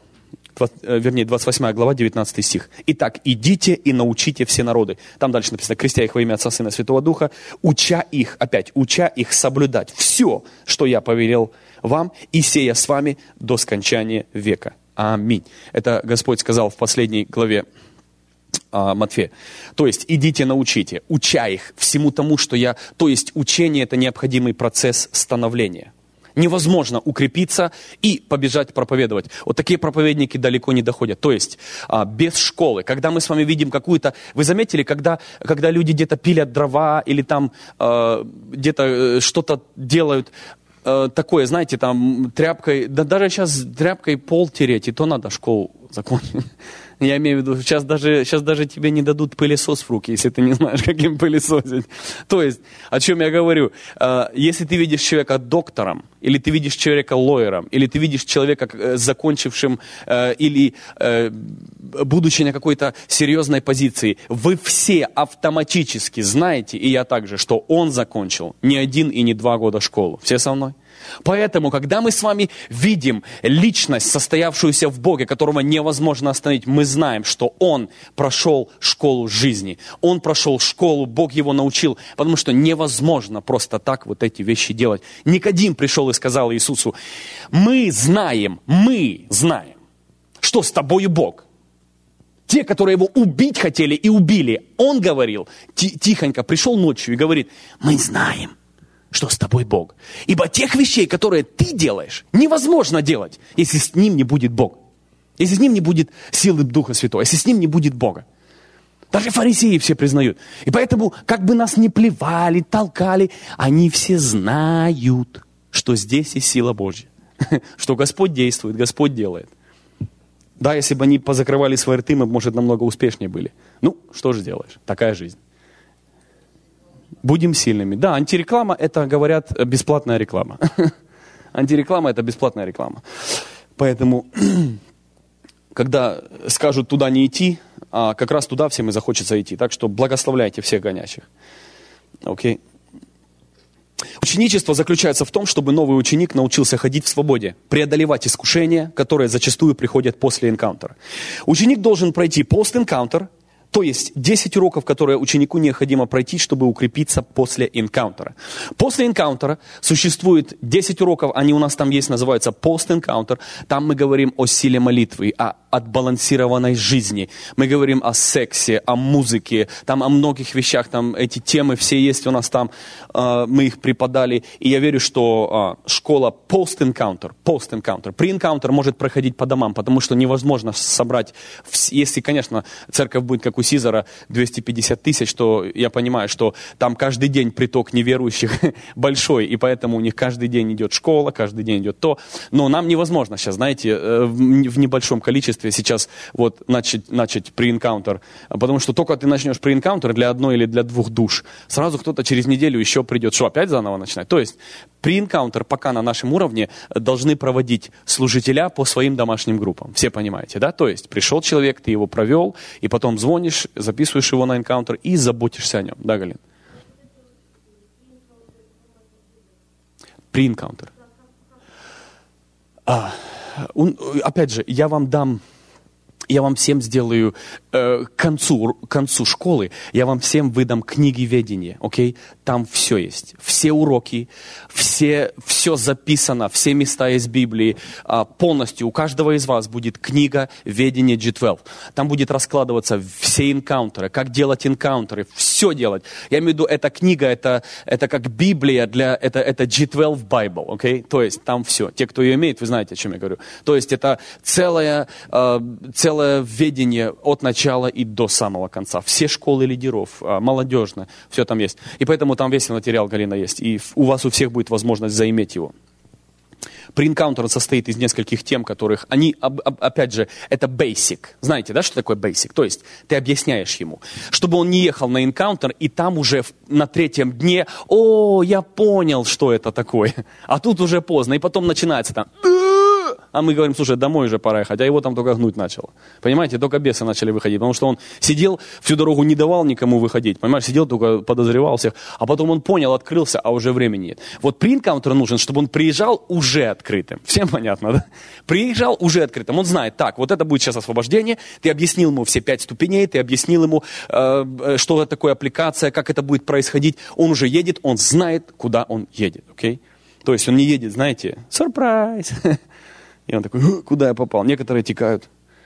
28 глава, 19 стих. «Итак, идите и научите все народы». Там дальше написано, крестя их во имя Отца, Сына и Святого Духа, уча их соблюдать все, что я повелел вам, и сея с вами до скончания века. Аминь. Это Господь сказал в последней главе Матфея. То есть, идите научите, уча их всему тому, что я... То есть, учение – это необходимый процесс становления. Невозможно укрепиться и побежать проповедовать. Вот такие проповедники далеко не доходят. То есть, без школы. Когда мы с вами видим какую-то... Вы заметили, когда люди где-то пилят дрова или там где-то что-то делают такое, знаете, там тряпкой... Да даже сейчас тряпкой пол тереть, и то надо школу закончить. Я имею в виду, сейчас даже тебе не дадут пылесос в руки, если ты не знаешь, каким пылесосить. То есть, о чем я говорю? Если ты видишь человека доктором, или ты видишь человека лоером, или ты видишь человека закончившим, или будучи на какой-то серьезной позиции, вы все автоматически знаете, и я также, что он закончил не 1 и не 2 года школу. Все со мной? Поэтому, когда мы с вами видим личность, состоявшуюся в Боге, которого невозможно остановить, мы знаем, что он прошел школу жизни. Он прошел школу, Бог его научил, потому что невозможно просто так вот эти вещи делать. Никодим пришел и сказал Иисусу, мы знаем, что с тобою Бог. Те, которые его убить хотели и убили, он говорил, тихонько пришел ночью и говорит, мы знаем, что с тобой Бог. Ибо тех вещей, которые ты делаешь, невозможно делать, если с ним не будет Бог. Если с ним не будет силы Духа Святого, если с ним не будет Бога. Даже фарисеи все признают. И поэтому, как бы нас ни плевали, толкали, они все знают, что здесь есть сила Божья. Что Господь действует, Господь делает. Да, если бы они позакрывали свои рты, мы бы, может, намного успешнее были. Ну, что же делаешь? Такая жизнь. Будем сильными. Да, антиреклама, это, говорят, бесплатная реклама. Антиреклама – это бесплатная реклама. Поэтому, когда скажут туда не идти, как раз туда всем и захочется идти. Так что благословляйте всех гонящих. Окей. Ученичество заключается в том, чтобы новый ученик научился ходить в свободе, преодолевать искушения, которые зачастую приходят после энкаунтера. Ученик должен пройти пост-энкаунтер, то есть 10 уроков, которые ученику необходимо пройти, чтобы укрепиться после энкаунтера. После энкаунтера существует 10 уроков, они у нас там есть, называются пост-энкаунтер. Там мы говорим о силе молитвы, о отбалансированной жизни. Мы говорим о сексе, о музыке, там о многих вещах, там эти темы все есть у нас там, мы их преподали. И я верю, что школа пост-энкаунтер, при-энкаунтер может проходить по домам, потому что невозможно собрать, если, конечно, церковь будет как у Сизара 250 тысяч, то я понимаю, что там каждый день приток неверующих большой, и поэтому у них каждый день идет школа, каждый день идет то. Но нам невозможно сейчас, знаете, в небольшом количестве сейчас вот начать pre-encounter, потому что только ты начнешь pre-encounter для одной или для двух душ, сразу кто-то через неделю еще придет, что опять заново начинать. То есть pre-encounter пока на нашем уровне должны проводить служителя по своим домашним группам. Все понимаете, да? То есть пришел человек, ты его провел, и потом звонишь, записываешь его на encounter и заботишься о нем. Да, Галин? Pre-encounter. Опять же, я вам всем сделаю к концу школы, я вам всем выдам книги ведения, окей? Там все есть. Все уроки, все записано, все места из Библии. Полностью у каждого из вас будет книга ведения G12. Там будет раскладываться все энкаунтеры, как делать энкаунтеры, все делать. Я имею в виду, эта книга, это как Библия, это G12 Bible, окей? То есть там все. Те, кто ее имеет, вы знаете, о чем я говорю. То есть это целое ведение от начала и до самого конца. Все школы лидеров, молодежно, все там есть. И поэтому там весь материал, Галина, есть. И у вас у всех будет возможность заиметь его. Pre-encounter состоит из нескольких тем, которых они, опять же, это basic. Знаете, да, что такое basic? То есть ты объясняешь ему, чтобы он не ехал на encounter, и там уже на 3-м дне, я понял, что это такое. А тут уже поздно. И потом начинается там... А мы говорим, слушай, домой уже пора ехать, а его там только гнуть начало. Понимаете, только бесы начали выходить, потому что он сидел, всю дорогу не давал никому выходить, понимаешь, сидел, только подозревал всех, а потом он понял, открылся, а уже времени нет. Вот pre-encounter нужен, чтобы он приезжал уже открытым. Всем понятно, да? Приезжал уже открытым, он знает, так, вот это будет сейчас освобождение, ты объяснил ему все 5 ступеней, ты объяснил ему, что это такое аппликация, как это будет происходить, он уже едет, он знает, куда он едет, окей? То есть он не едет, знаете, сюрприз. И он такой, куда я попал? Некоторые текают.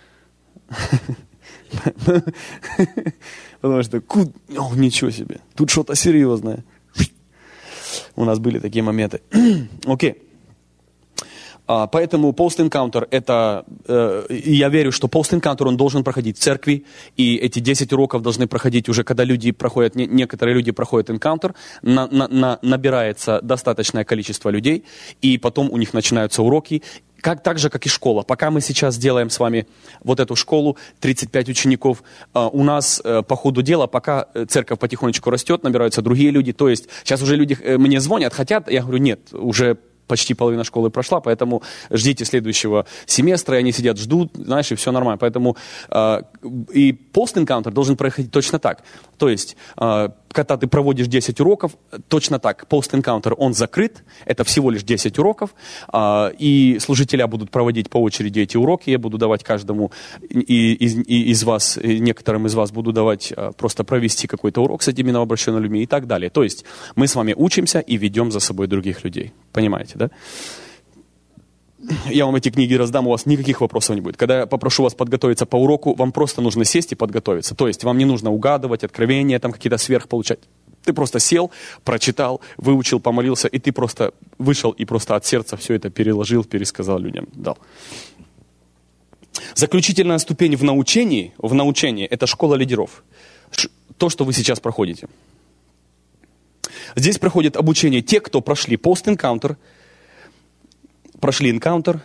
Потому что, ничего себе, тут что-то серьезное. У нас были такие моменты. Окей. Поэтому пост-энкаунтер, я верю, что пост-энкаунтер, он должен проходить в церкви, и эти 10 уроков должны проходить уже, когда люди проходят, некоторые люди проходят энкаунтер, набирается достаточное количество людей, и потом у них начинаются уроки, так же, как и школа. Пока мы сейчас делаем с вами вот эту школу, 35 учеников, у нас по ходу дела, пока церковь потихонечку растет, набираются другие люди, то есть сейчас уже люди мне звонят, хотят, я говорю, нет, уже почти половина школы прошла, поэтому ждите следующего семестра, и они сидят, ждут, знаешь, и все нормально. Поэтому и пост-энкаунтер должен проходить точно так. То есть, когда ты проводишь 10 уроков, точно так, пост-энкаунтер, он закрыт, это всего лишь 10 уроков, и служителя будут проводить по очереди эти уроки, я буду давать каждому из вас, некоторым из вас буду давать просто провести какой-то урок с этими новообращенными людьми и так далее. То есть, мы с вами учимся и ведем за собой других людей. Понимаете, да? Я вам эти книги раздам, у вас никаких вопросов не будет. Когда я попрошу вас подготовиться по уроку, вам просто нужно сесть и подготовиться. То есть вам не нужно угадывать, откровения, там какие-то сверхполучать. Ты просто сел, прочитал, выучил, помолился, и ты просто вышел и просто от сердца все это переложил, пересказал людям, дал. Заключительная ступень в научении – это школа лидеров. то, что вы сейчас проходите. Здесь проходит обучение те, кто прошли пост-энкаунтер, прошли энкаунтер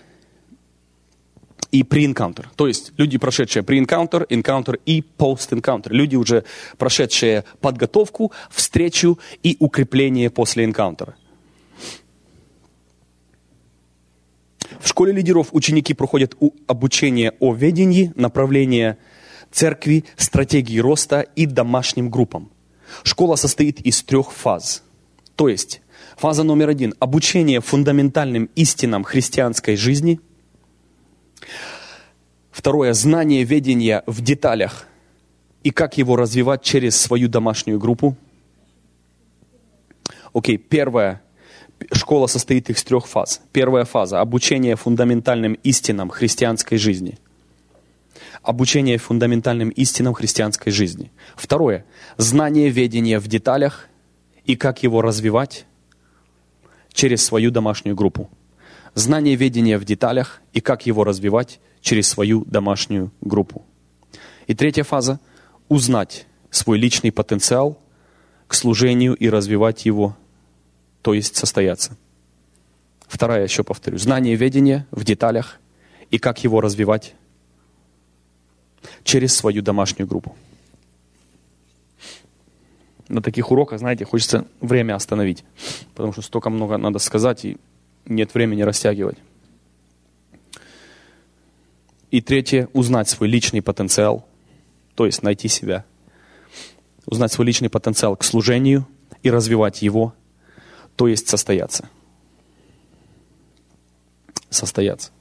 и pre-энкаунтер. То есть люди, прошедшие pre-энкаунтер, энкаунтер и пост-энкаунтер. Люди, уже прошедшие подготовку, встречу и укрепление после энкаунтера. В школе лидеров ученики проходят обучение о ведении, направлении церкви, стратегии роста и домашним группам. Школа состоит из 3 фаз. То есть фаза номер 1 – обучение фундаментальным истинам христианской жизни. 2 – знание ведения в деталях и как его развивать через свою домашнюю группу. Первая школа состоит из 3 фаз. Первая фаза – обучение фундаментальным истинам христианской жизни. Обучение фундаментальным истинам христианской жизни. 2 – знание ведения в деталях и как его развивать через свою домашнюю группу. Знание ведения в деталях и как его развивать через свою домашнюю группу. И 3 фаза – узнать свой личный потенциал к служению и развивать его, то есть состояться. 2, еще повторю, знание ведения в деталях и как его развивать через свою домашнюю группу. На таких уроках, знаете, хочется время остановить, потому что столько много надо сказать, и нет времени растягивать. И 3, узнать свой личный потенциал, то есть найти себя. Узнать свой личный потенциал к служению и развивать его, то есть состояться. Состояться.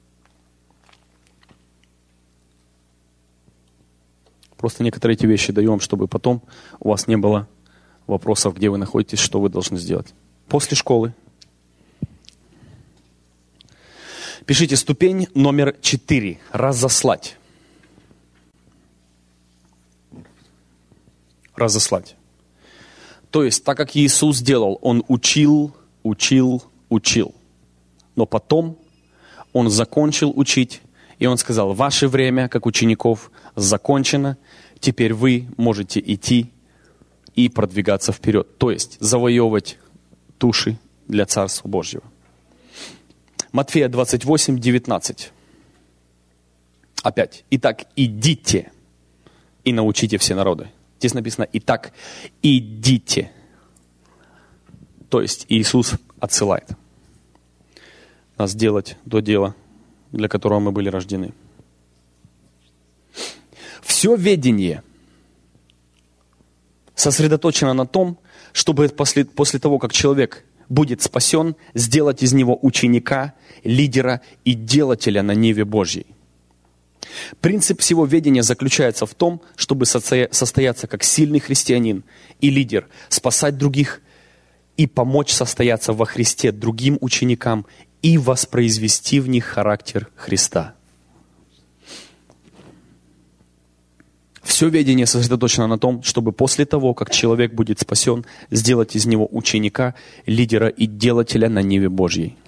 Просто некоторые эти вещи даем, чтобы потом у вас не было вопросов, где вы находитесь, что вы должны сделать. После школы пишите ступень номер 4. Разослать. Разослать. То есть, так как Иисус делал, Он учил. Но потом Он закончил учить, и Он сказал: ваше время, как учеников, закончено. Теперь вы можете идти и продвигаться вперед. То есть, завоевывать души для Царства Божьего. Матфея 28, 19. Опять. Итак, идите и научите все народы. Здесь написано: итак, идите. То есть Иисус отсылает нас делать то дело, для которого мы были рождены. Все ведение сосредоточено на том, чтобы после того, как человек будет спасен, сделать из него ученика, лидера и делателя на ниве Божьей. Принцип всего ведения заключается в том, чтобы состояться как сильный христианин и лидер, спасать других и помочь состояться во Христе другим ученикам и воспроизвести в них характер Христа. Все ведение сосредоточено на том, чтобы после того, как человек будет спасен, сделать из него ученика, лидера и делателя на ниве Божьей.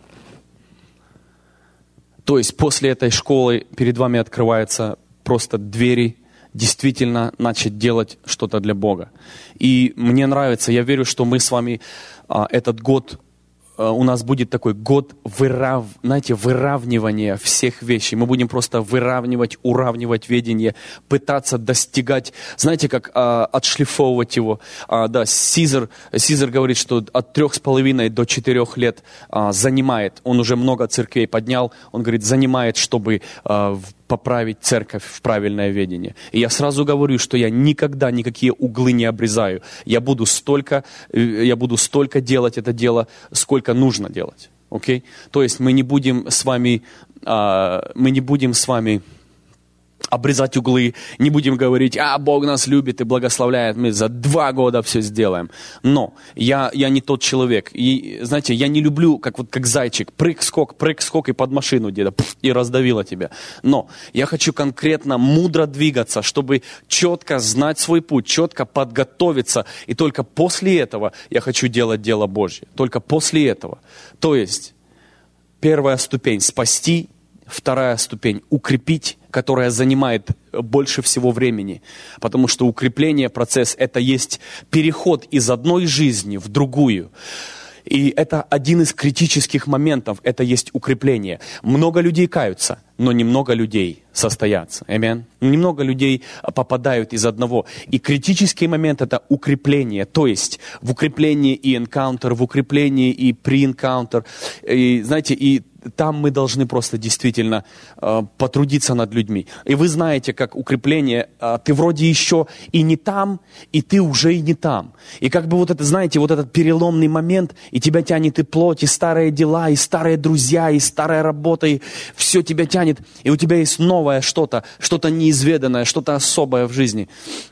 То есть после этой школы перед вами открываются просто двери действительно начать делать что-то для Бога. И мне нравится, я верю, что мы с вами этот год, у нас будет такой год выравнивания всех вещей. Мы будем просто выравнивать, уравнивать ведение, пытаться достигать, знаете, как отшлифовывать его. Сизер говорит, что от 3,5 до 4 лет занимает. Он уже много церквей поднял. Он говорит, занимает, чтобы поправить церковь в правильное ведение. И я сразу говорю, что я никогда никакие углы не обрезаю. Я буду столько делать это дело, сколько нужно делать. Okay? То есть мы не будем с вами обрезать углы, не будем говорить, Бог нас любит и благословляет, мы за 2 года все сделаем. Но я не тот человек. И, знаете, я не люблю, как зайчик, прыг-скок и под машину где-то, и раздавило тебя. Но я хочу конкретно мудро двигаться, чтобы четко знать свой путь, четко подготовиться. И только после этого я хочу делать дело Божье. Только после этого. То есть, первая ступень – спасти, 2 ступень – укрепить, которая занимает больше всего времени. Потому что укрепление, процесс, это есть переход из одной жизни в другую. И это один из критических моментов, это есть укрепление. Много людей каются, но немного людей состоятся. Аминь. Немного людей попадают из одного. И критический момент это укрепление. То есть в укреплении и энкаунтер, в укреплении и pre-encounter. И, знаете, и там мы должны просто действительно потрудиться над людьми. И вы знаете, как укрепление, ты вроде еще и не там, и ты уже и не там. И как бы вот это, знаете, вот этот переломный момент, и тебя тянет и плоть, и старые дела, и старые друзья, и старая работа, и все тебя тянет. И у тебя есть новое что-то, что-то неизведанное, что-то особое в жизни.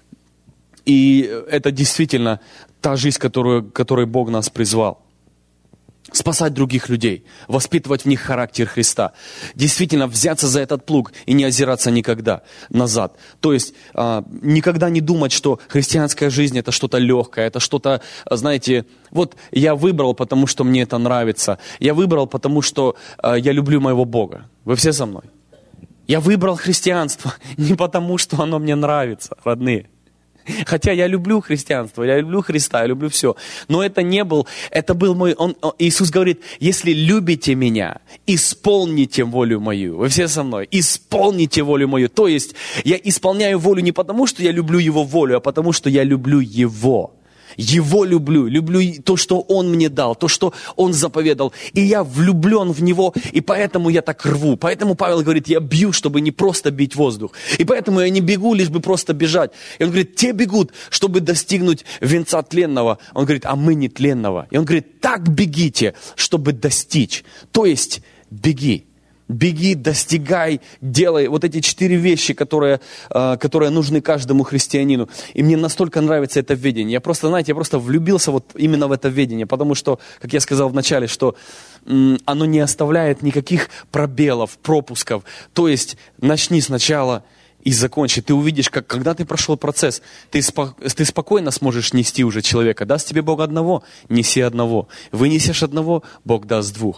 И это действительно та жизнь, которой Бог нас призвал. Спасать других людей, воспитывать в них характер Христа. Действительно взяться за этот плуг и не озираться никогда назад. То есть никогда не думать, что христианская жизнь это что-то легкое, это что-то, знаете, вот я выбрал, потому что мне это нравится. Я выбрал, потому что я люблю моего Бога. Вы все со мной? Я выбрал христианство не потому, что оно мне нравится, родные. Хотя я люблю христианство, я люблю Христа, я люблю все. Но это был мой... Иисус говорит, если любите меня, исполните волю мою. Вы все со мной? Исполните волю мою. То есть я исполняю волю не потому, что я люблю Его волю, а потому, что я люблю Его. Его люблю то, что Он мне дал, то, что Он заповедал. И я влюблен в Него, и поэтому я так рву. Поэтому Павел говорит, я бью, чтобы не просто бить воздух. И поэтому я не бегу, лишь бы просто бежать. И он говорит, те бегут, чтобы достигнуть венца тленного. Он говорит, а мы не тленного. И он говорит, так бегите, чтобы достичь. То есть беги. Беги, достигай, делай вот эти 4 вещи, которые нужны каждому христианину. И мне настолько нравится это видение. Я просто влюбился вот именно в это видение, потому что, как я сказал вначале, что оно не оставляет никаких пробелов, пропусков. То есть начни сначала и закончи. Ты увидишь, как когда ты прошел процесс, ты спокойно сможешь нести уже человека. Даст тебе Бог одного, неси одного. Вынесешь одного, Бог даст 2.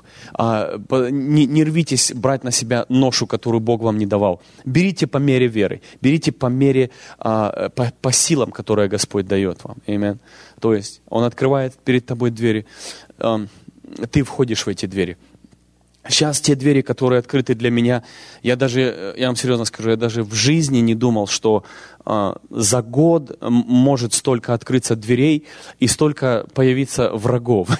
Не рвитесь брать на себя ношу, которую Бог вам не давал. Берите по мере веры, берите по мере, по силам, которые Господь дает вам. Аминь. То есть Он открывает перед тобой двери, ты входишь в эти двери. Сейчас те двери, которые открыты для меня, я вам серьезно скажу, я даже в жизни не думал, что за год может столько открыться дверей и столько появиться врагов.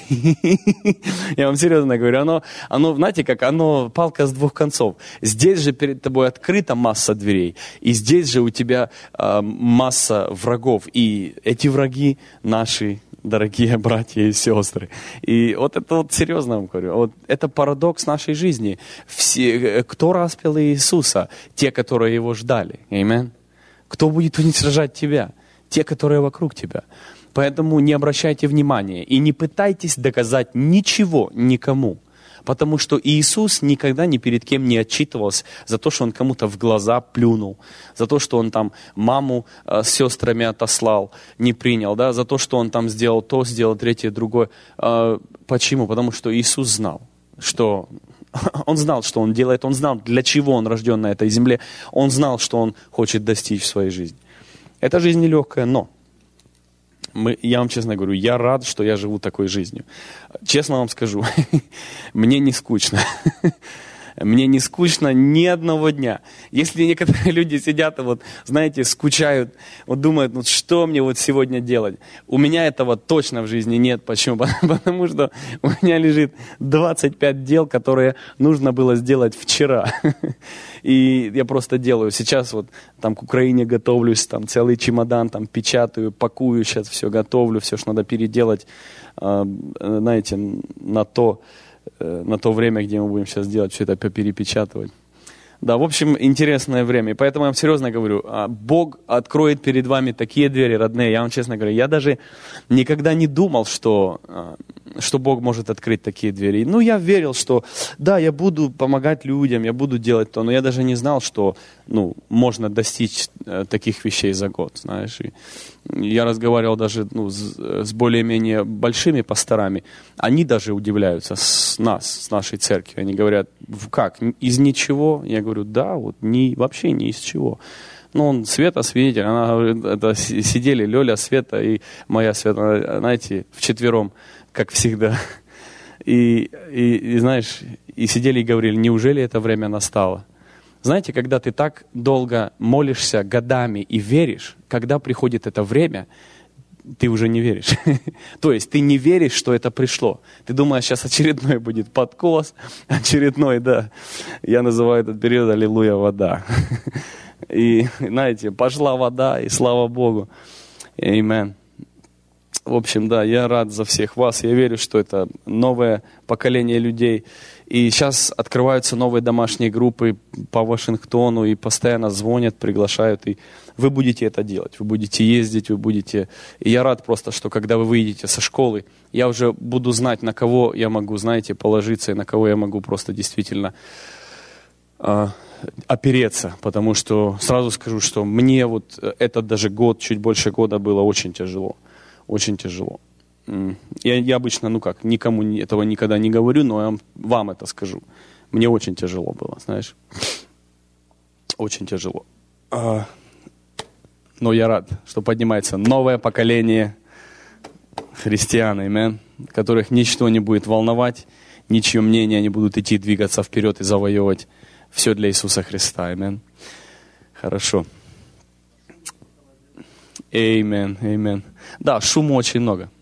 Я вам серьезно говорю, оно, знаете, оно палка с 2 концов. Здесь же перед тобой открыта масса дверей, и здесь же у тебя масса врагов. И эти враги наши, дорогие братья и сестры. И вот это вот серьезно вам говорю. Вот это парадокс нашей жизни. Все, кто распял Иисуса? Те, которые Его ждали. Аминь. Кто будет уничтожать тебя? Те, которые вокруг тебя. Поэтому не обращайте внимания и не пытайтесь доказать ничего никому. Потому что Иисус никогда ни перед кем не отчитывался за то, что Он кому-то в глаза плюнул, за то, что Он там маму с сестрами отослал, не принял, да, за то, что Он там сделал то, сделал третье, другое. Почему? Потому что Иисус знал, что Он знал, что Он делает, Он знал, для чего Он рожден на этой земле, Он знал, что Он хочет достичь в своей жизни. Эта жизнь нелегкая, но я вам честно говорю, я рад, что я живу такой жизнью. Честно вам скажу, мне не скучно. Мне не скучно ни одного дня. Если некоторые люди сидят и вот, знаете, скучают, вот думают, ну что мне вот сегодня делать? У меня этого точно в жизни нет. Почему? Потому что у меня лежит 25 дел, которые нужно было сделать вчера. И я просто делаю. Сейчас вот там к Украине готовлюсь, там целый чемодан, там печатаю, пакую, сейчас все готовлю, все, что надо переделать, знаете, на то время, где мы будем сейчас делать, все это перепечатывать. Да, в общем, интересное время. И поэтому я вам серьезно говорю, Бог откроет перед вами такие двери, родные. Я вам честно говорю, я даже никогда не думал, что Бог может открыть такие двери. Ну, я верил, что да, я буду помогать людям, я буду делать то, но я даже не знал, что можно достичь таких вещей за год, знаешь. И я разговаривал даже с более-менее большими пасторами. Они даже удивляются с нашей церкви. Они говорят, как, из ничего? Я говорю, да, вообще ни из чего. Ну, он Света свидетель, она говорит, это сидели Лёля, Света и моя Света, знаете, вчетвером, как всегда. И знаешь, и сидели и говорили, неужели это время настало? Знаете, когда ты так долго молишься годами и веришь, когда приходит это время, ты уже не веришь. То есть ты не веришь, что это пришло. Ты думаешь, сейчас очередной будет подкос, очередной, да. Я называю этот период «Аллилуйя, вода». И, знаете, пошла вода, и слава Богу. Аминь. В общем, да, я рад за всех вас. Я верю, что это новое поколение людей. И сейчас открываются новые домашние группы по Вашингтону, и постоянно звонят, приглашают. И вы будете это делать, вы будете ездить, вы будете... И я рад просто, что когда вы выйдете со школы, я уже буду знать, на кого я могу, знаете, положиться, и на кого я могу просто действительно опереться. Потому что сразу скажу, что мне вот этот даже год, чуть больше года было очень тяжело. Очень тяжело. Я обычно, никому этого никогда не говорю, но я вам это скажу. Мне очень тяжело было, знаешь. Очень тяжело. Но я рад, что поднимается новое поколение христиан, аминь, которых ничто не будет волновать, ничье мнение, они будут идти, двигаться вперед и завоевывать все для Иисуса Христа, аминь. Хорошо. Аминь, аминь. Да, шума очень много.